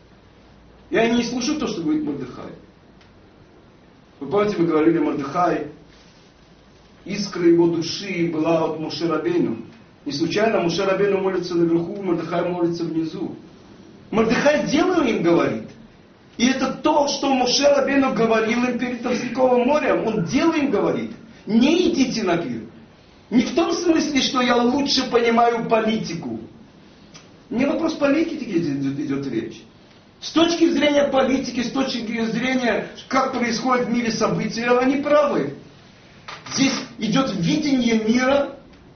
И они не слушают то, что говорит Мордехай. Вы помните, мы говорили, Мордехай, искра его души была от Моше Рабейну. Не случайно Моше Рабейну молится наверху, Мордехай молится внизу. Мордехай делаю им говорит. И это то, что Моше Рабейну говорил им перед Тростниковым морем. Он дело им говорит. Не идите на пир. Не в том смысле, что я лучше понимаю политику. Не вопрос политики идет, идет речь. С точки зрения политики, с точки зрения, как происходит в мире события, они правы. Здесь идет видение мира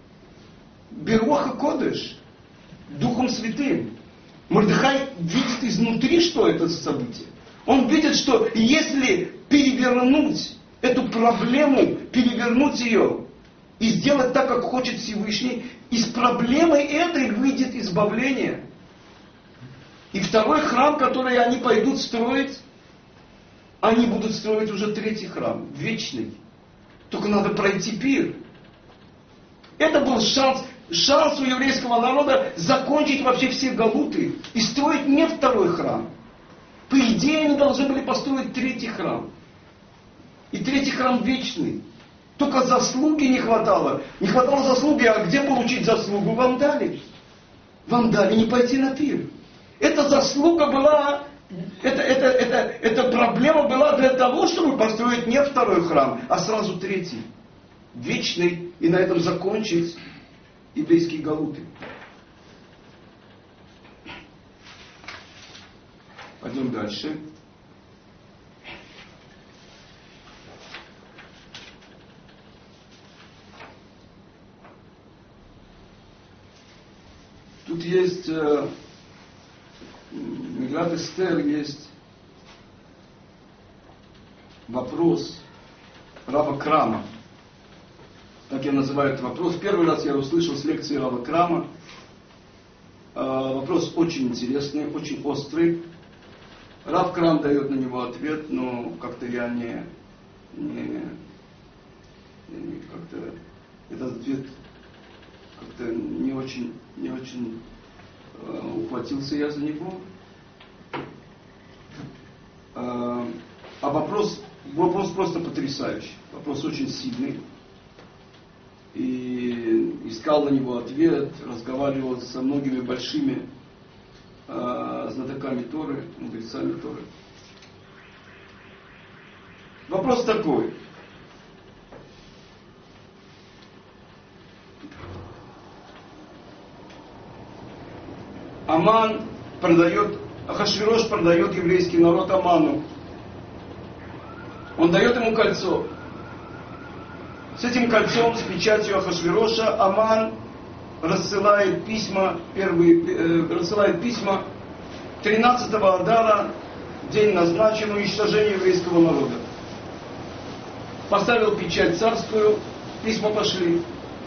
Беруаха Кодеш, Духом Святым. Мордехай видит изнутри, что это за событие. Он видит, что если перевернуть эту проблему, перевернуть ее и сделать так, как хочет Всевышний, из проблемы этой выйдет избавление. И второй храм, который они пойдут строить, они будут строить уже третий храм, вечный. Только надо пройти пир. Это был шанс, шанс у еврейского народа закончить вообще все галуты и строить не второй храм. По идее, они должны были построить третий храм. И третий храм вечный. Только заслуги не хватало. Не хватало заслуги, а где получить заслугу? Вам дали. Вам дали не пойти на пир. Эта заслуга была, это, это, это, эта проблема была для того, чтобы построить не второй храм, а сразу третий. Вечный, и на этом закончить еврейские галуты. Пойдем дальше. Тут есть... Мегилат Эстер есть вопрос Рава Крама. Так я называю этот вопрос. Первый раз я услышал с лекции Рава Крама. Вопрос очень интересный, очень острый. Рав Крам дает на него ответ, но как-то я не, не, не как-то этот ответ как-то не очень, не очень ухватился я за него. А вопрос, вопрос просто потрясающий. Вопрос очень сильный. И искал на него ответ, разговаривал со многими большими а, знатоками Торы, мудрецами Торы. Вопрос такой. Аман продает, Ахашвирош продает еврейский народ Аману. Он дает ему кольцо. С этим кольцом, с печатью Ахашвироша, Аман рассылает письма, первые, э, рассылает письма тринадцатого Адара, день назначен уничтожению еврейского народа. поставил печать царскую, письма пошли.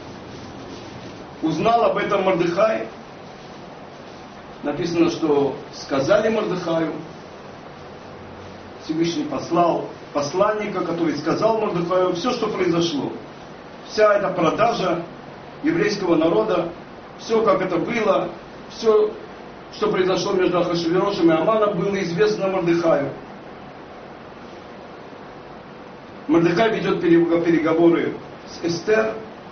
Узнал об этом Мордехай. Написано, что сказали Мордехаю. Всевышний послал посланника, который сказал Мордехаю все, что произошло. Вся эта продажа еврейского народа, все, как это было, все, что произошло между Ахашвирошем и Аманом, было известно Мордехаю. Мордехай ведет переговоры с Эстер,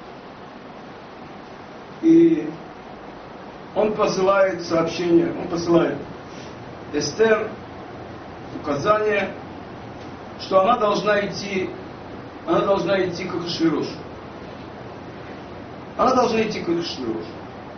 и он посылает сообщение, он посылает Эстер указание, что она должна идти, она должна идти к Ахашвирошу. Она должна идти к Ахашвирошу.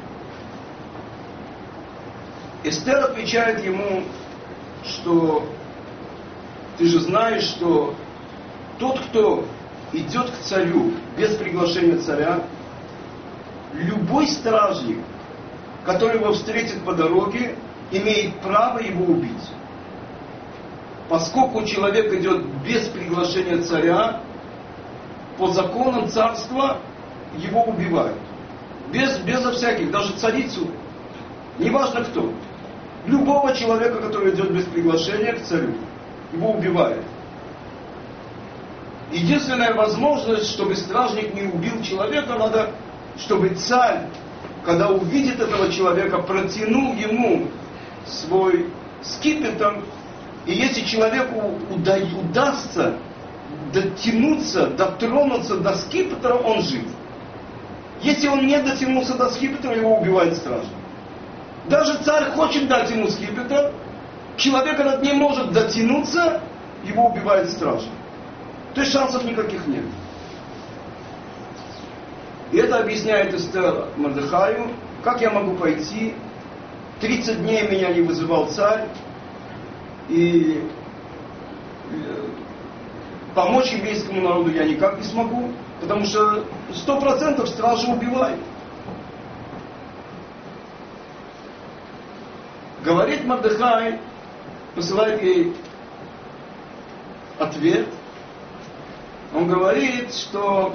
Эстер отвечает ему, что ты же знаешь, что тот, кто идет к царю без приглашения царя, любой стражник, который его встретит по дороге, имеет право его убить. Поскольку человек идет без приглашения царя, по законам царства его убивают. Без, безо всяких, даже царицу, неважно кто. Любого человека, который идет без приглашения к царю, его убивают. Единственная возможность, чтобы стражник не убил человека, надо, чтобы царь, когда увидит этого человека, протянул ему свой скипетр, и если человеку уда- удастся дотянуться, дотронуться до скипетра, он жив. Если он не дотянулся до скипетра, его убивает стражник. Даже царь хочет дать ему скипетр, человек этот не может дотянуться, его убивает стражник. То есть шансов никаких нет. И это объясняет Эстер Мордехаю, как я могу пойти, тридцать дней меня не вызывал царь, и помочь еврейскому народу я никак не смогу, потому что сто процентов стражи убивают. Говорит Мордехай, посылает ей ответ. Он говорит, что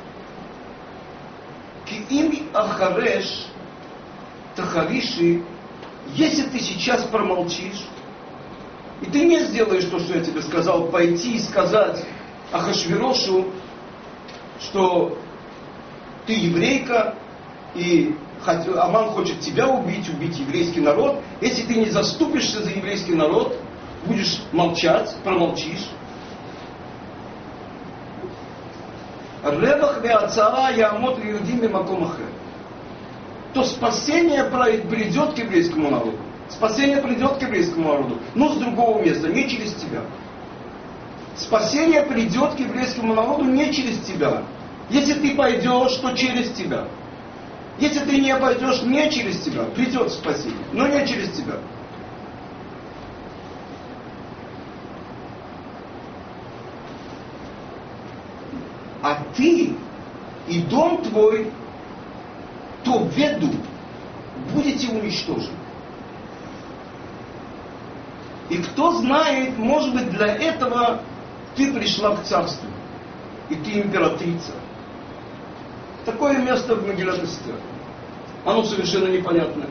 Киим Ахареш Тахариши, если ты сейчас промолчишь, и ты не сделаешь то, что я тебе сказал, пойти и сказать Ахашвирошу, что ты еврейка, и Аман хочет тебя убить, убить еврейский народ. Если ты не заступишься за еврейский народ, будешь молчать, промолчишь. Ревах веацара яамот лиудим бимаком ахер. То спасение придет к еврейскому народу. Спасение придет к еврейскому народу, но с другого места, не через тебя. Спасение придет к еврейскому народу не через тебя. Если ты пойдешь, то через тебя. Если ты не пойдешь, не через тебя, придет спасение, но не через тебя. А ты и дом твой, то веду, будете уничтожены. И кто знает, может быть, для этого ты пришла к царству, и ты императрица. Такое место в Мегилат Эстер. Оно совершенно непонятное.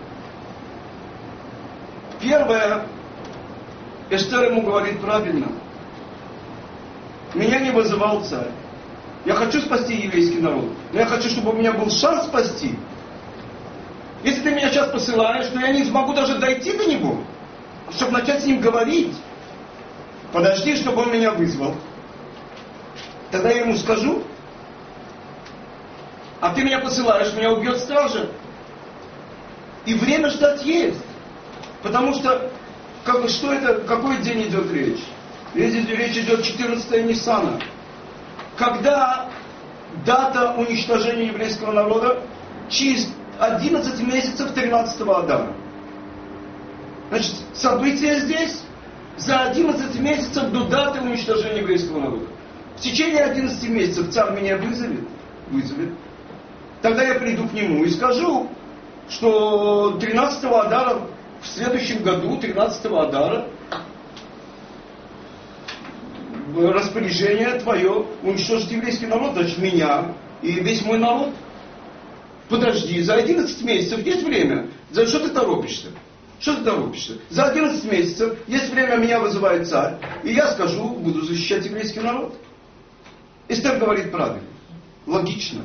Первое, Эстер ему говорит правильно. Меня не вызывал царь. Я хочу спасти еврейский народ, но я хочу, чтобы у меня был шанс спасти. Если ты меня сейчас посылаешь, то я не смогу даже дойти до него, чтобы начать с ним говорить. Подожди, чтобы он меня вызвал. Тогда я ему скажу. А ты меня посылаешь, меня убьет стража. И время ждать есть. Потому что, как, что это, какой день идет речь? Речь, речь идет четырнадцатого Ниссана. Когда дата уничтожения еврейского народа? Через одиннадцать месяцев тринадцатого Адара. Значит, события здесь за одиннадцать месяцев до даты уничтожения еврейского народа. В течение одиннадцати месяцев царь меня вызовет, вызовет. Тогда я приду к нему и скажу, что тринадцатого Адара, в следующем году, тринадцатого Адара, распоряжение твое уничтожить еврейский народ, значит меня и весь мой народ. Подожди, за одиннадцать месяцев есть время. За что ты торопишься? Что ты торопишься? За одиннадцать месяцев есть время, меня вызывает царь, и я скажу, буду защищать еврейский народ. Эстер говорит правильно, логично.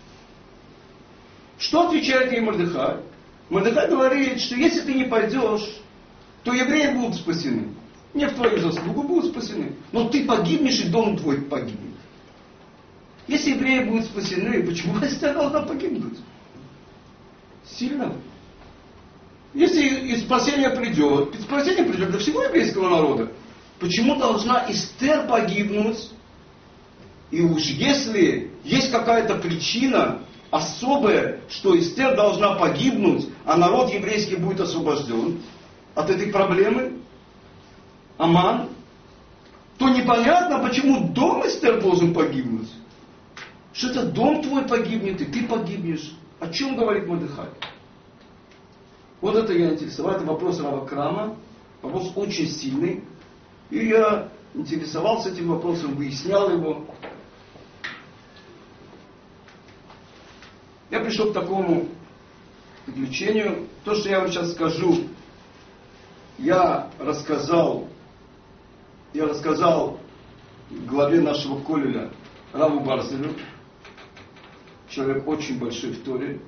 Что отвечает ей Мордехай? Мордехай говорит, что если ты не пойдешь, то евреи будут спасены. Не в твою заслугу будут спасены. Но ты погибнешь, и дом твой погибнет. Если евреи будут спасены, почему Эстер должна погибнуть? Сильно. Если и спасение придет, спасение придет для всего еврейского народа, почему должна Эстер погибнуть? И уж если есть какая-то причина особая, что Эстер должна погибнуть, а народ еврейский будет освобожден от этой проблемы, Аман, то непонятно, почему дом Эстер должен погибнуть. Что это дом твой погибнет, и ты погибнешь. О чем говорит Мордехай? Вот это я интересовал. Это вопрос Рава Крама. Вопрос очень сильный. И я интересовался этим вопросом, выяснял его. Я пришел к такому заключению. То, что я вам сейчас скажу, я рассказал, я рассказал главе нашего коллеля Раву Барзелю, человек очень большой в Торе.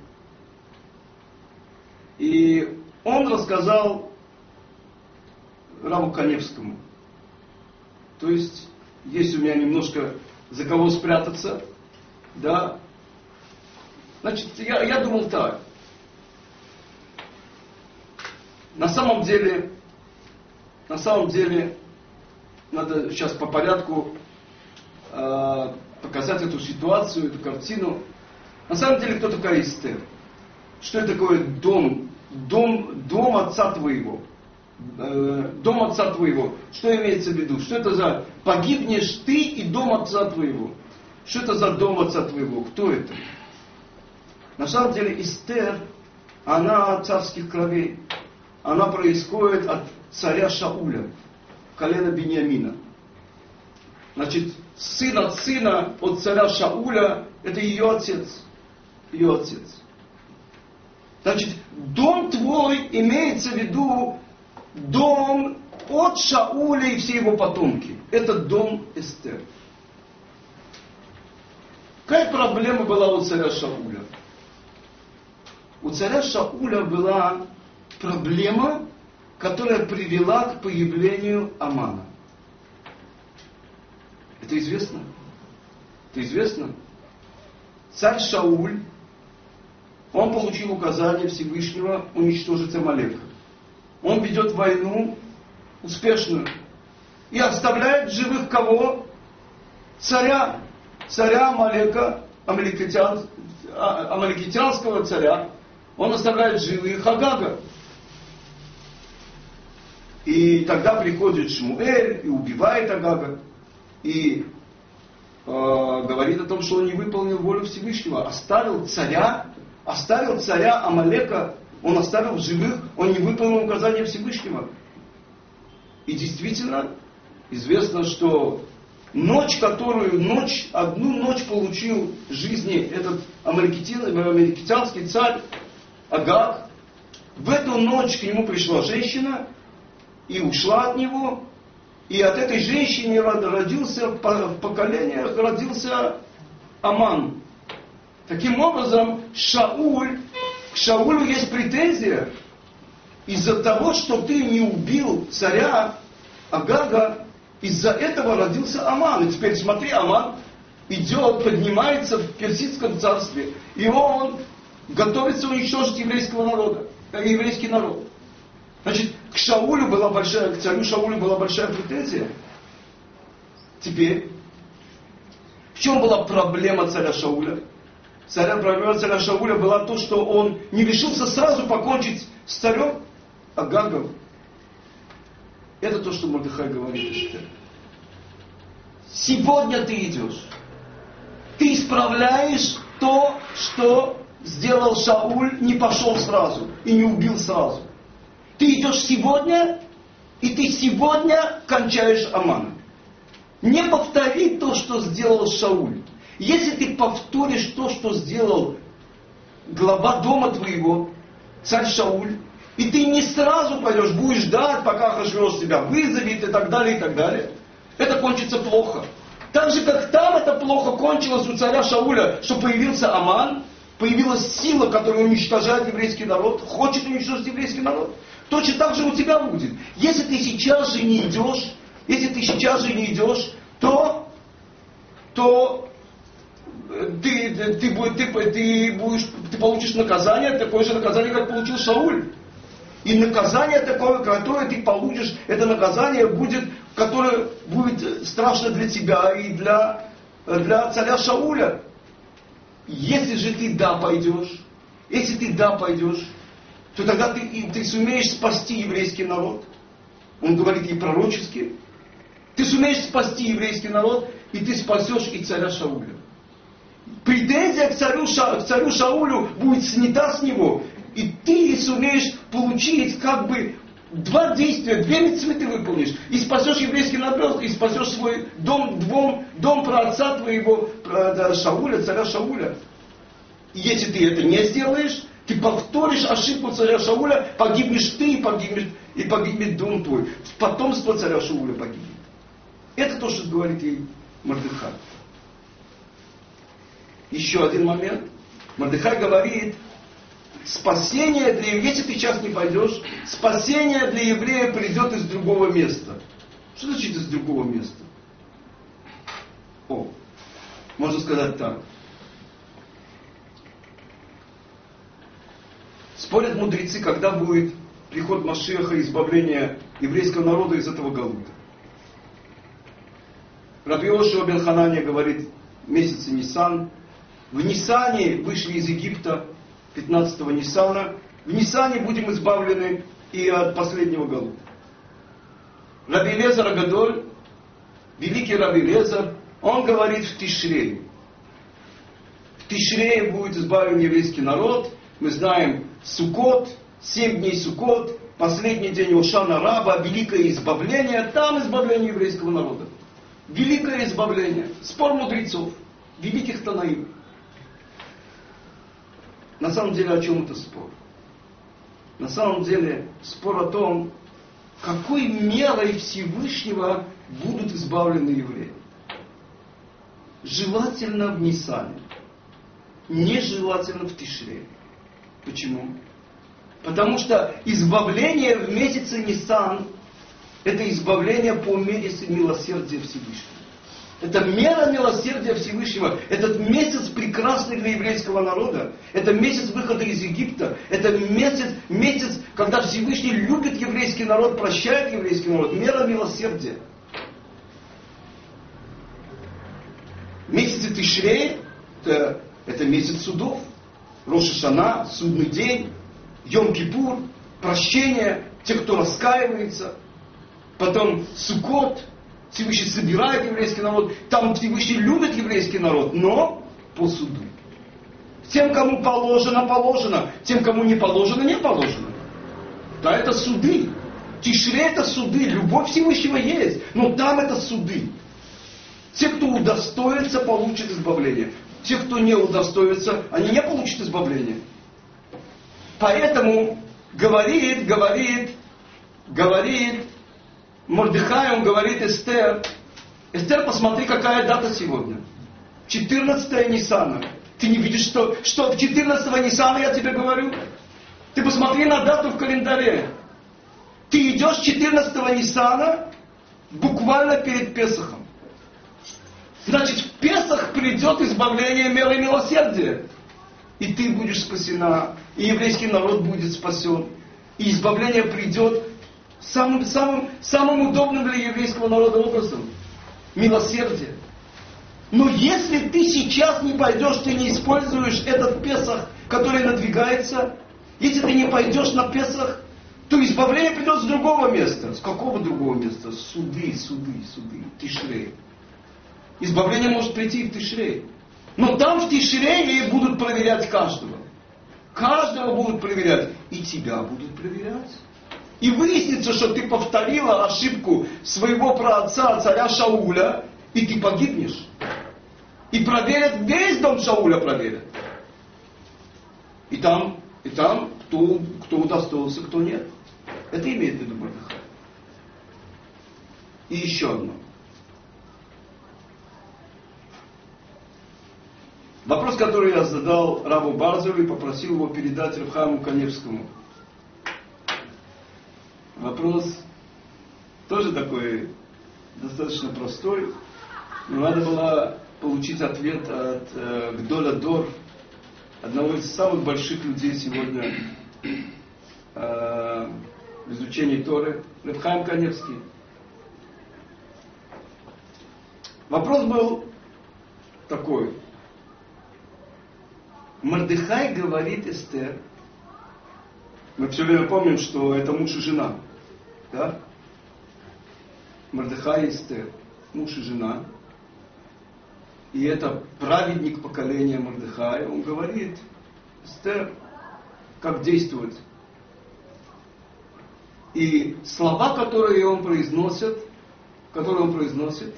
И он рассказал Раву Каневскому. То есть, есть у меня немножко за кого спрятаться, да. Значит, я, я думал так. На самом деле, на самом деле, надо сейчас по порядку э, показать эту ситуацию, эту картину. На самом деле, кто такая Эстер? Что это такое дом, дом, дом отца твоего? Э, дом отца твоего. Что имеется в виду? Что это за погибнешь ты и дом отца твоего? Что это за дом отца твоего? Кто это? На самом деле Эстер, она от царских кровей. Она происходит от царя Шауля, колена Биньямина. Значит, сын от сына от царя Шауля, это ее отец. Ее отец. Значит, дом твой имеется в виду дом от Шауля и все его потомки. Это дом Эстер. Какая проблема была у царя Шауля? У царя Шауля была проблема, которая привела к появлению Амана. Это известно? Это известно? Царь Шауль, он получил указание Всевышнего уничтожить Амалека. Он ведет войну успешную и оставляет в живых кого? Царя, царя Амалека, амаликитян, амаликитянского царя. Он оставляет в живых Агага. И тогда приходит Шмуэль и убивает Агага. И э, говорит о том, что он не выполнил волю Всевышнего. Оставил царя, оставил царя Амалека, он оставил в живых, он не выполнил указания Всевышнего. И действительно, известно, что ночь, которую, ночь, одну ночь получил в жизни этот амаликитянский царь Агаг, в эту ночь к нему пришла женщина и ушла от него, и от этой женщины родился, в поколениях родился Аман. Таким образом, Шауль, к Шаулю есть претензия из-за того, что ты не убил царя Агага, из-за этого родился Аман. И теперь смотри, Аман идет, поднимается в персидском царстве, и он готовится уничтожить еврейского народа, еврейский народ. Значит, к Шаулю была большая, к царю Шаулю была большая претензия. Теперь, в чем была проблема царя Шауля? Царя, проблема царя Шауля была то, что он не решился сразу покончить с царем Агагом. Это то, что Мордехай говорит. Сегодня ты идешь. Ты исправляешь то, что сделал Шауль, не пошел сразу и не убил сразу. Ты идешь сегодня, и ты сегодня кончаешь Амана. Не повтори то, что сделал Шауль. Если ты повторишь то, что сделал глава дома твоего, царь Шауль, и ты не сразу пойдешь, будешь ждать, пока Ахашвирош тебя вызовет и так далее, и так далее, это кончится плохо. Так же, как там это плохо кончилось у царя Шауля, что появился Аман, появилась сила, которая уничтожает еврейский народ, хочет уничтожить еврейский народ. Точно так же у тебя будет. Если ты сейчас же не идешь, если ты сейчас же не идешь, то, то ты, ты, ты, ты, ты, будешь, ты получишь наказание, такое же наказание, как получил Шауль. И наказание такое, которое ты получишь, это наказание будет, которое будет страшно для тебя и для, для царя Шауля. Если же ты да пойдешь, если ты да пойдешь, то тогда ты, ты сумеешь спасти еврейский народ. Он говорит и пророчески. Ты сумеешь спасти еврейский народ, и ты спасешь и царя Шауля. Претензия к царю, Ша, к царю Шаулю будет снята с него, и ты сумеешь получить как бы два действия, две мицвы ты выполнишь. И спасешь еврейский народ, и спасешь свой дом, дом, дом праотца твоего, про Шауля, царя Шауля. И если ты это не сделаешь, ты повторишь ошибку царя Шауля, погибнешь ты и погибнет, и погибнет дом твой. Потомство царя Шауля погибнет. Это то, что говорит ей Мордехай. Еще один момент. Мордехай говорит, спасение для еврея, если ты сейчас не пойдешь, спасение для еврея придет из другого места. Что значит из другого места? О, можно сказать так. Спорят мудрецы, когда будет приход Машиаха и избавление еврейского народа из этого галута. Раби Йошуа бен Ханания говорит, месяце Нисан. В Нисане вышли из Египта, пятнадцатого Нисана. В Нисане будем избавлены и от последнего галута. Раби Элиэзер а-Гадоль, великий Раби Элиэзер, он говорит в Тишрее. В Тишрее будет избавлен еврейский народ. Мы знаем Суккот, семь дней Суккот, последний день Ошана Раба, великое избавление. Там избавление еврейского народа. Великое избавление. Спор мудрецов, великих Танаим. На самом деле, о чем это спор? На самом деле, спор о том, какой мерой Всевышнего будут избавлены евреи. Желательно в Нисане. Нежелательно в Тишре. Почему? Потому что избавление в месяце Нисан — это избавление по мере милосердия Всевышнего. Это мера милосердия Всевышнего. Этот месяц прекрасный для еврейского народа. Это месяц выхода из Египта. Это месяц, месяц, когда Всевышний любит еврейский народ, прощает еврейский народ. Мера милосердия. Месяц Тишрей это, это месяц судов. Рош ха-Шана, судный день, Йом-Кипур, прощение, те, кто раскаивается. Потом Суккот, Всевышний собирает еврейский народ. Там Всевышний любит еврейский народ, но по суду. Тем, кому положено, положено. Тем, кому не положено, не положено. Да, это суды. Тишре это суды. Любовь Всевышнего есть, но там это суды. Те, кто удостоится, получат избавление. Те, кто не удостоится, они не получат избавление. Поэтому говорит, говорит, говорит Мордехай, он говорит Эстер, Эстер, посмотри, какая дата сегодня. четырнадцатого Нисана. Ты не видишь, что, что в четырнадцатого Нисана я тебе говорю? Ты посмотри на дату в календаре. Ты идешь четырнадцатого Нисана буквально перед Песахом. Значит, в Песах придет избавление мерой милосердия. И ты будешь спасена, и еврейский народ будет спасен. И избавление придет самым, самым, самым удобным для еврейского народа образом. Милосердие. Но если ты сейчас не пойдешь, ты не используешь этот Песах, который надвигается, если ты не пойдешь на Песах, то избавление придет с другого места. С какого другого места? Суды, суды, суды. Тишрей. Избавление может прийти и в Тишрей. Но там в Тишрее будут проверять каждого. Каждого будут проверять. И тебя будут проверять. И выяснится, что ты повторила ошибку своего праотца, царя Шауля, и ты погибнешь. И проверят, весь дом Шауля проверят. И там, и там кто, кто удостоился, кто нет. Это имеет в виду Мордехай. И еще одно. Вопрос, который я задал Раву Барзелю и попросил его передать Рав Хаиму Каневскому. Вопрос тоже такой достаточно простой, но надо было получить ответ от э, Гдоля Дор, одного из самых больших людей сегодня э, в изучении Торы, Рав Хаим Каневский. Вопрос был такой. Мордехай говорит Эстер. Мы все время помним, что это муж и жена. Да? Мордехай и Эстер. Муж и жена. И это праведник поколения Мордехая. Он говорит Эстер, как действовать. И слова, которые он произносит, которые он произносит,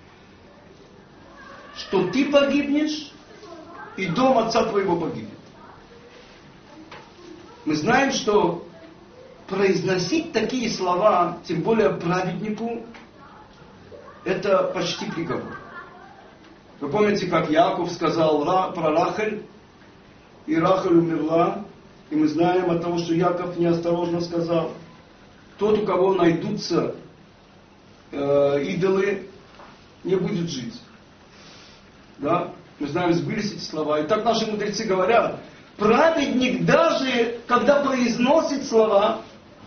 что ты погибнешь, и дом отца твоего погибнет. Мы знаем, что произносить такие слова, тем более праведнику, это почти приговор. Вы помните, как Яков сказал про Рахель, и Рахель умерла, и мы знаем от того, что Яков неосторожно сказал, тот, у кого найдутся э, идолы, не будет жить. Да? Мы знаем, сбылись эти слова. И так наши мудрецы говорят, праведник даже, когда произносит слова,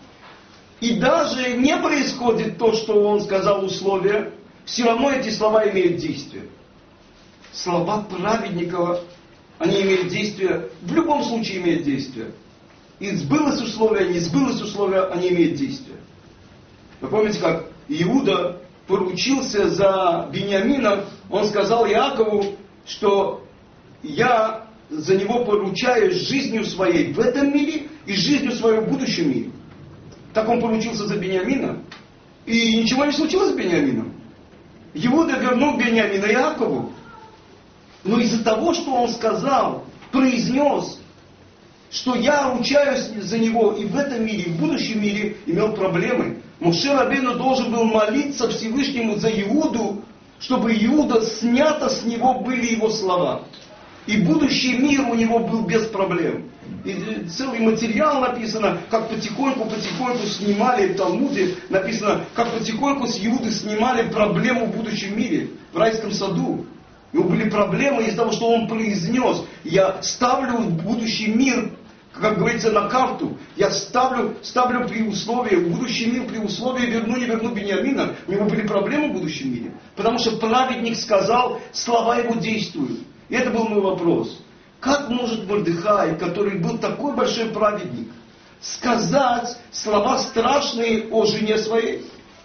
и даже не происходит то, что он сказал условия, все равно эти слова имеют действие. Слова праведника, они имеют действие, в любом случае имеют действие. И сбылось условие, не сбылось условие, они имеют действие. Вы помните, как Иуда поручился за Биньямина, он сказал Иакову, что я за него поручаюсь жизнью своей в этом мире и жизнью своей в будущем мире. Так он поручился за Биньямина. И ничего не случилось с Биньямином. Иуда вернул Биньямина Иакову. Но из-за того, что он сказал, произнес, что я ручаюсь за него и в этом мире, и в будущем мире, имел проблемы. Моше Рабейну должен был молиться Всевышнему за Иуду, чтобы Иуда снято с него были его слова. И будущий мир у него был без проблем. И целый материал написано, как потихоньку-потихоньку снимали, в Талмуде написано, как потихоньку с Иуды снимали проблему в будущем мире, в райском саду. У него были проблемы из-за того, что он произнес, я ставлю в будущий мир, как говорится, на карту. Я ставлю, ставлю при условии, в будущий мир при условии верну, не верну Биньямина. У него были проблемы в будущем мире. Потому что праведник сказал, слова его действуют. И это был мой вопрос. Как может Мордехай, который был такой большой праведник, сказать слова страшные о жене своей?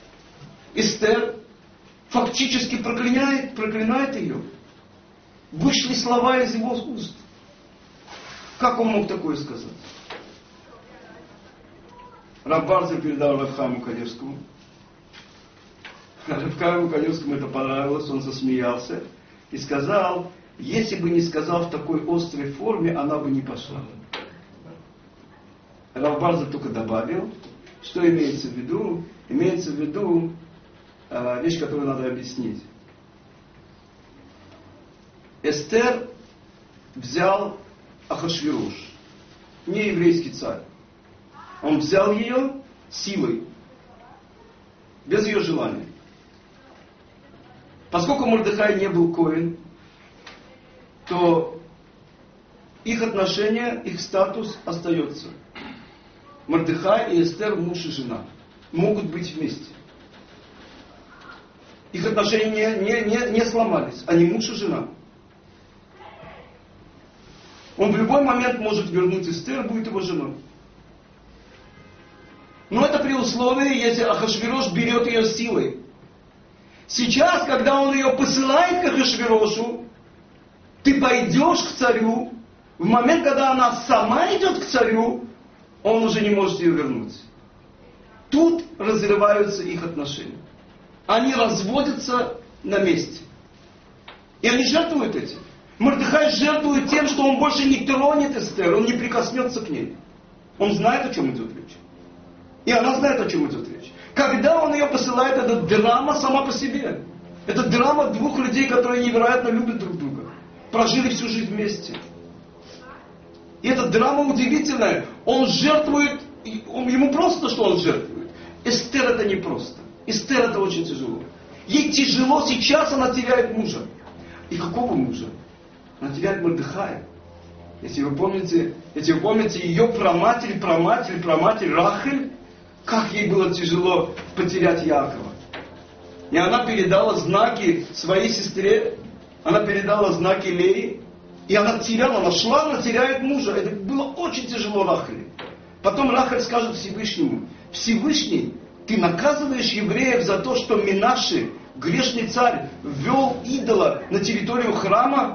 Эстер фактически проклинает, проклинает ее. Вышли слова из его уст. Как он мог такое сказать? Рав Барзель передал Рав Хаиму Каневскому. Рав Хаиму Каневскому это понравилось, он засмеялся и сказал, если бы не сказал в такой острой форме, она бы не пошла. Рав Барзель только добавил, что имеется в виду? Имеется в виду э, вещь, которую надо объяснить. Эстер взял Ахашвирош, не еврейский царь. Он взял ее силой, без ее желания. Поскольку Мордехай не был коэн, то их отношения, их статус остается. Мордехай и Эстер, муж и жена, могут быть вместе. Их отношения не, не, не, не сломались, они муж и жена. Он в любой момент может вернуть Эстер, будет его женой. Но это при условии, если Ахашвирош берет ее силой. Сейчас, когда он ее посылает к Ахашвирошу, ты пойдешь к царю, в момент, когда она сама идет к царю, он уже не может ее вернуть. Тут разрываются их отношения. Они разводятся на месте. И они жертвуют этим. Мордехай жертвует тем, что он больше не тронет Эстер, он не прикоснется к ней. Он знает, о чем идет речь. И она знает, о чем идет речь. Когда он ее посылает, это драма сама по себе. Это драма двух людей, которые невероятно любят друг друга. Прожили всю жизнь вместе. И эта драма удивительная. Он жертвует, он, ему просто, что он жертвует. Эстер это не просто. Эстер это очень тяжело. Ей тяжело, сейчас она теряет мужа. И какого мужа? Она теряет Мордехая. Если вы помните, если вы помните ее праматерь, праматерь, праматерь Рахель, как ей было тяжело потерять Яакова. И она передала знаки своей сестре, она передала знаки Леи, и она теряла, она шла, она теряет мужа. Это было очень тяжело Рахеле. Потом Рахель скажет Всевышнему: Всевышний, ты наказываешь евреев за то, что Менаше, грешный царь, ввел идола на территорию храма.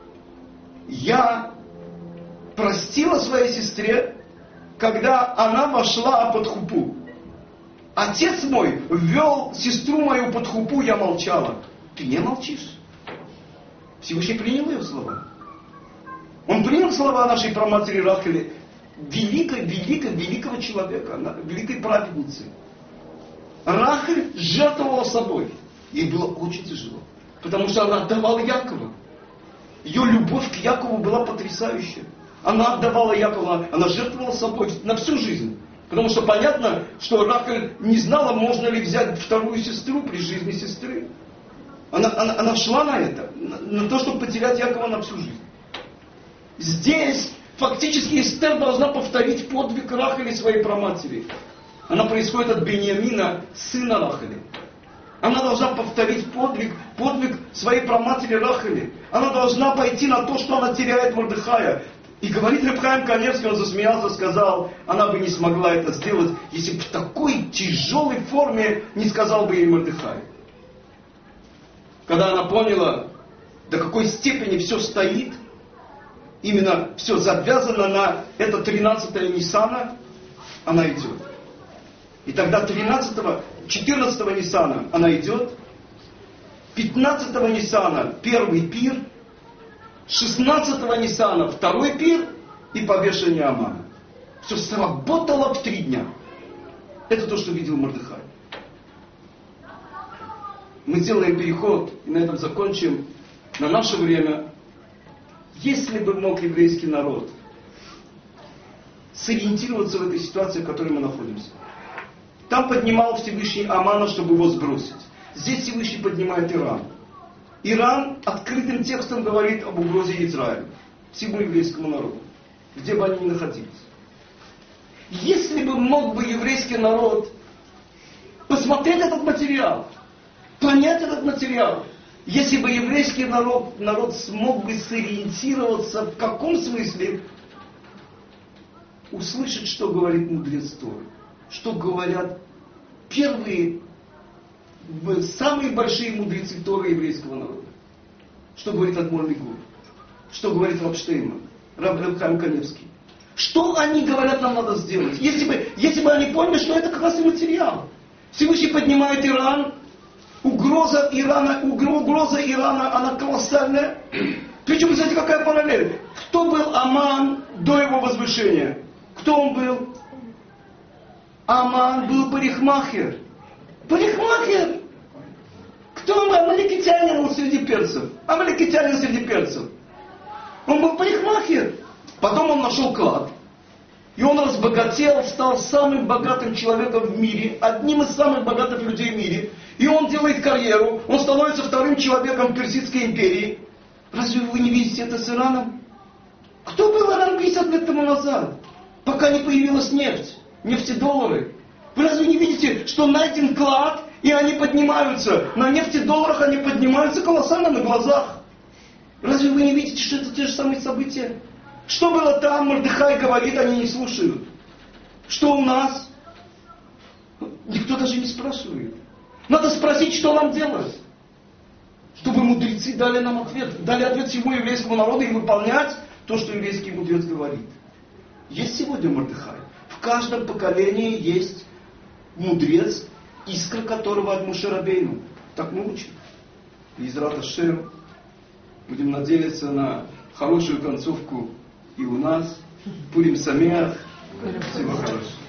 Я простила своей сестре, когда она вошла под хупу. Отец мой ввел сестру мою под хупу, я молчала. Ты не молчишь. Всевышний принял ее слова. Он принял слова нашей праматери Рахели, великой, великой, великого человека, великой праведницы. Рахель жертвовала собой. Ей было очень тяжело. Потому что она отдавала Якова. Ее любовь к Якову была потрясающая. Она отдавала Якова, она жертвовала собой на всю жизнь. Потому что понятно, что Рахель не знала, можно ли взять вторую сестру при жизни сестры. Она, она, она шла на это, на, на то, чтобы потерять Якова на всю жизнь. Здесь фактически Эстер должна повторить подвиг Рахели своей праматери. Она происходит от Беньямина, сына Рахели. Она должна повторить подвиг, подвиг своей праматери Рахели. Она должна пойти на то, что она теряет Мордехая. И говорит Реб Хаим Каневский, он засмеялся, сказал, она бы не смогла это сделать, если бы в такой тяжелой форме не сказал бы ей Мордехай. Когда она поняла, до какой степени все стоит, именно все завязано на это тринадцатое Ниссана, она идет. И тогда тринадцатого, четырнадцатого Ниссана она идет, пятнадцатого Ниссана первый пир, шестнадцатого Ниссана второй пир и повешение Амана. Все сработало в три дня. Это то, что видел Мордехай. Мы сделаем переход, и на этом закончим. На наше время, если бы мог еврейский народ сориентироваться в этой ситуации, в которой мы находимся. Там поднимал Всевышний Амана, чтобы его сбросить. Здесь Всевышний поднимает Иран. Иран открытым текстом говорит об угрозе Израилю, всему еврейскому народу, где бы они ни находились. Если бы мог бы еврейский народ посмотреть этот материал, понять этот материал, если бы еврейский народ, народ смог бы сориентироваться, в каком смысле услышать, что говорит мудрец Торы, что говорят первые, самые большие мудрецы Торы еврейского народа. Что говорит Адмор Мигур, что говорит Рав Штейнман, Рав Реб Хаим Каневский. Что они говорят, нам надо сделать? Если бы, если бы они поняли, что это как раз и материал. Всевышний поднимает Иран, угроза Ирана, угроза Ирана, она колоссальная. Причем, знаете, какая параллель? Кто был Аман до его возвышения? Кто он был? Аман был парикмахер. Парикмахер! Кто он? Амаликитянин был среди перцев. Амаликитянин среди перцев. Он был парикмахер. Потом он нашел клад. И он разбогател, стал самым богатым человеком в мире, одним из самых богатых людей в мире. И он делает карьеру, он становится вторым человеком Персидской империи. Разве вы не видите это с Ираном? Кто был Иран пятьдесят лет тому назад? Пока не появилась нефть, нефтедоллары. Вы разве не видите, что найден клад, и они поднимаются? На нефтедолларах они поднимаются колоссально на глазах. Разве вы не видите, что это те же самые события? Что было там, Мордехай говорит, они не слушают. Что у нас? Никто даже не спрашивает. Надо спросить, что нам делать. Чтобы мудрецы дали нам ответ. Дали ответ всему еврейскому народу и выполнять то, что еврейский мудрец говорит. Есть сегодня Мордехай. В каждом поколении есть мудрец, искра которого от Моше Рабейну. Так мы учим. И Израт Ашем будем надеяться на хорошую концовку и у нас. Пурим Самеах. Всего хорошего.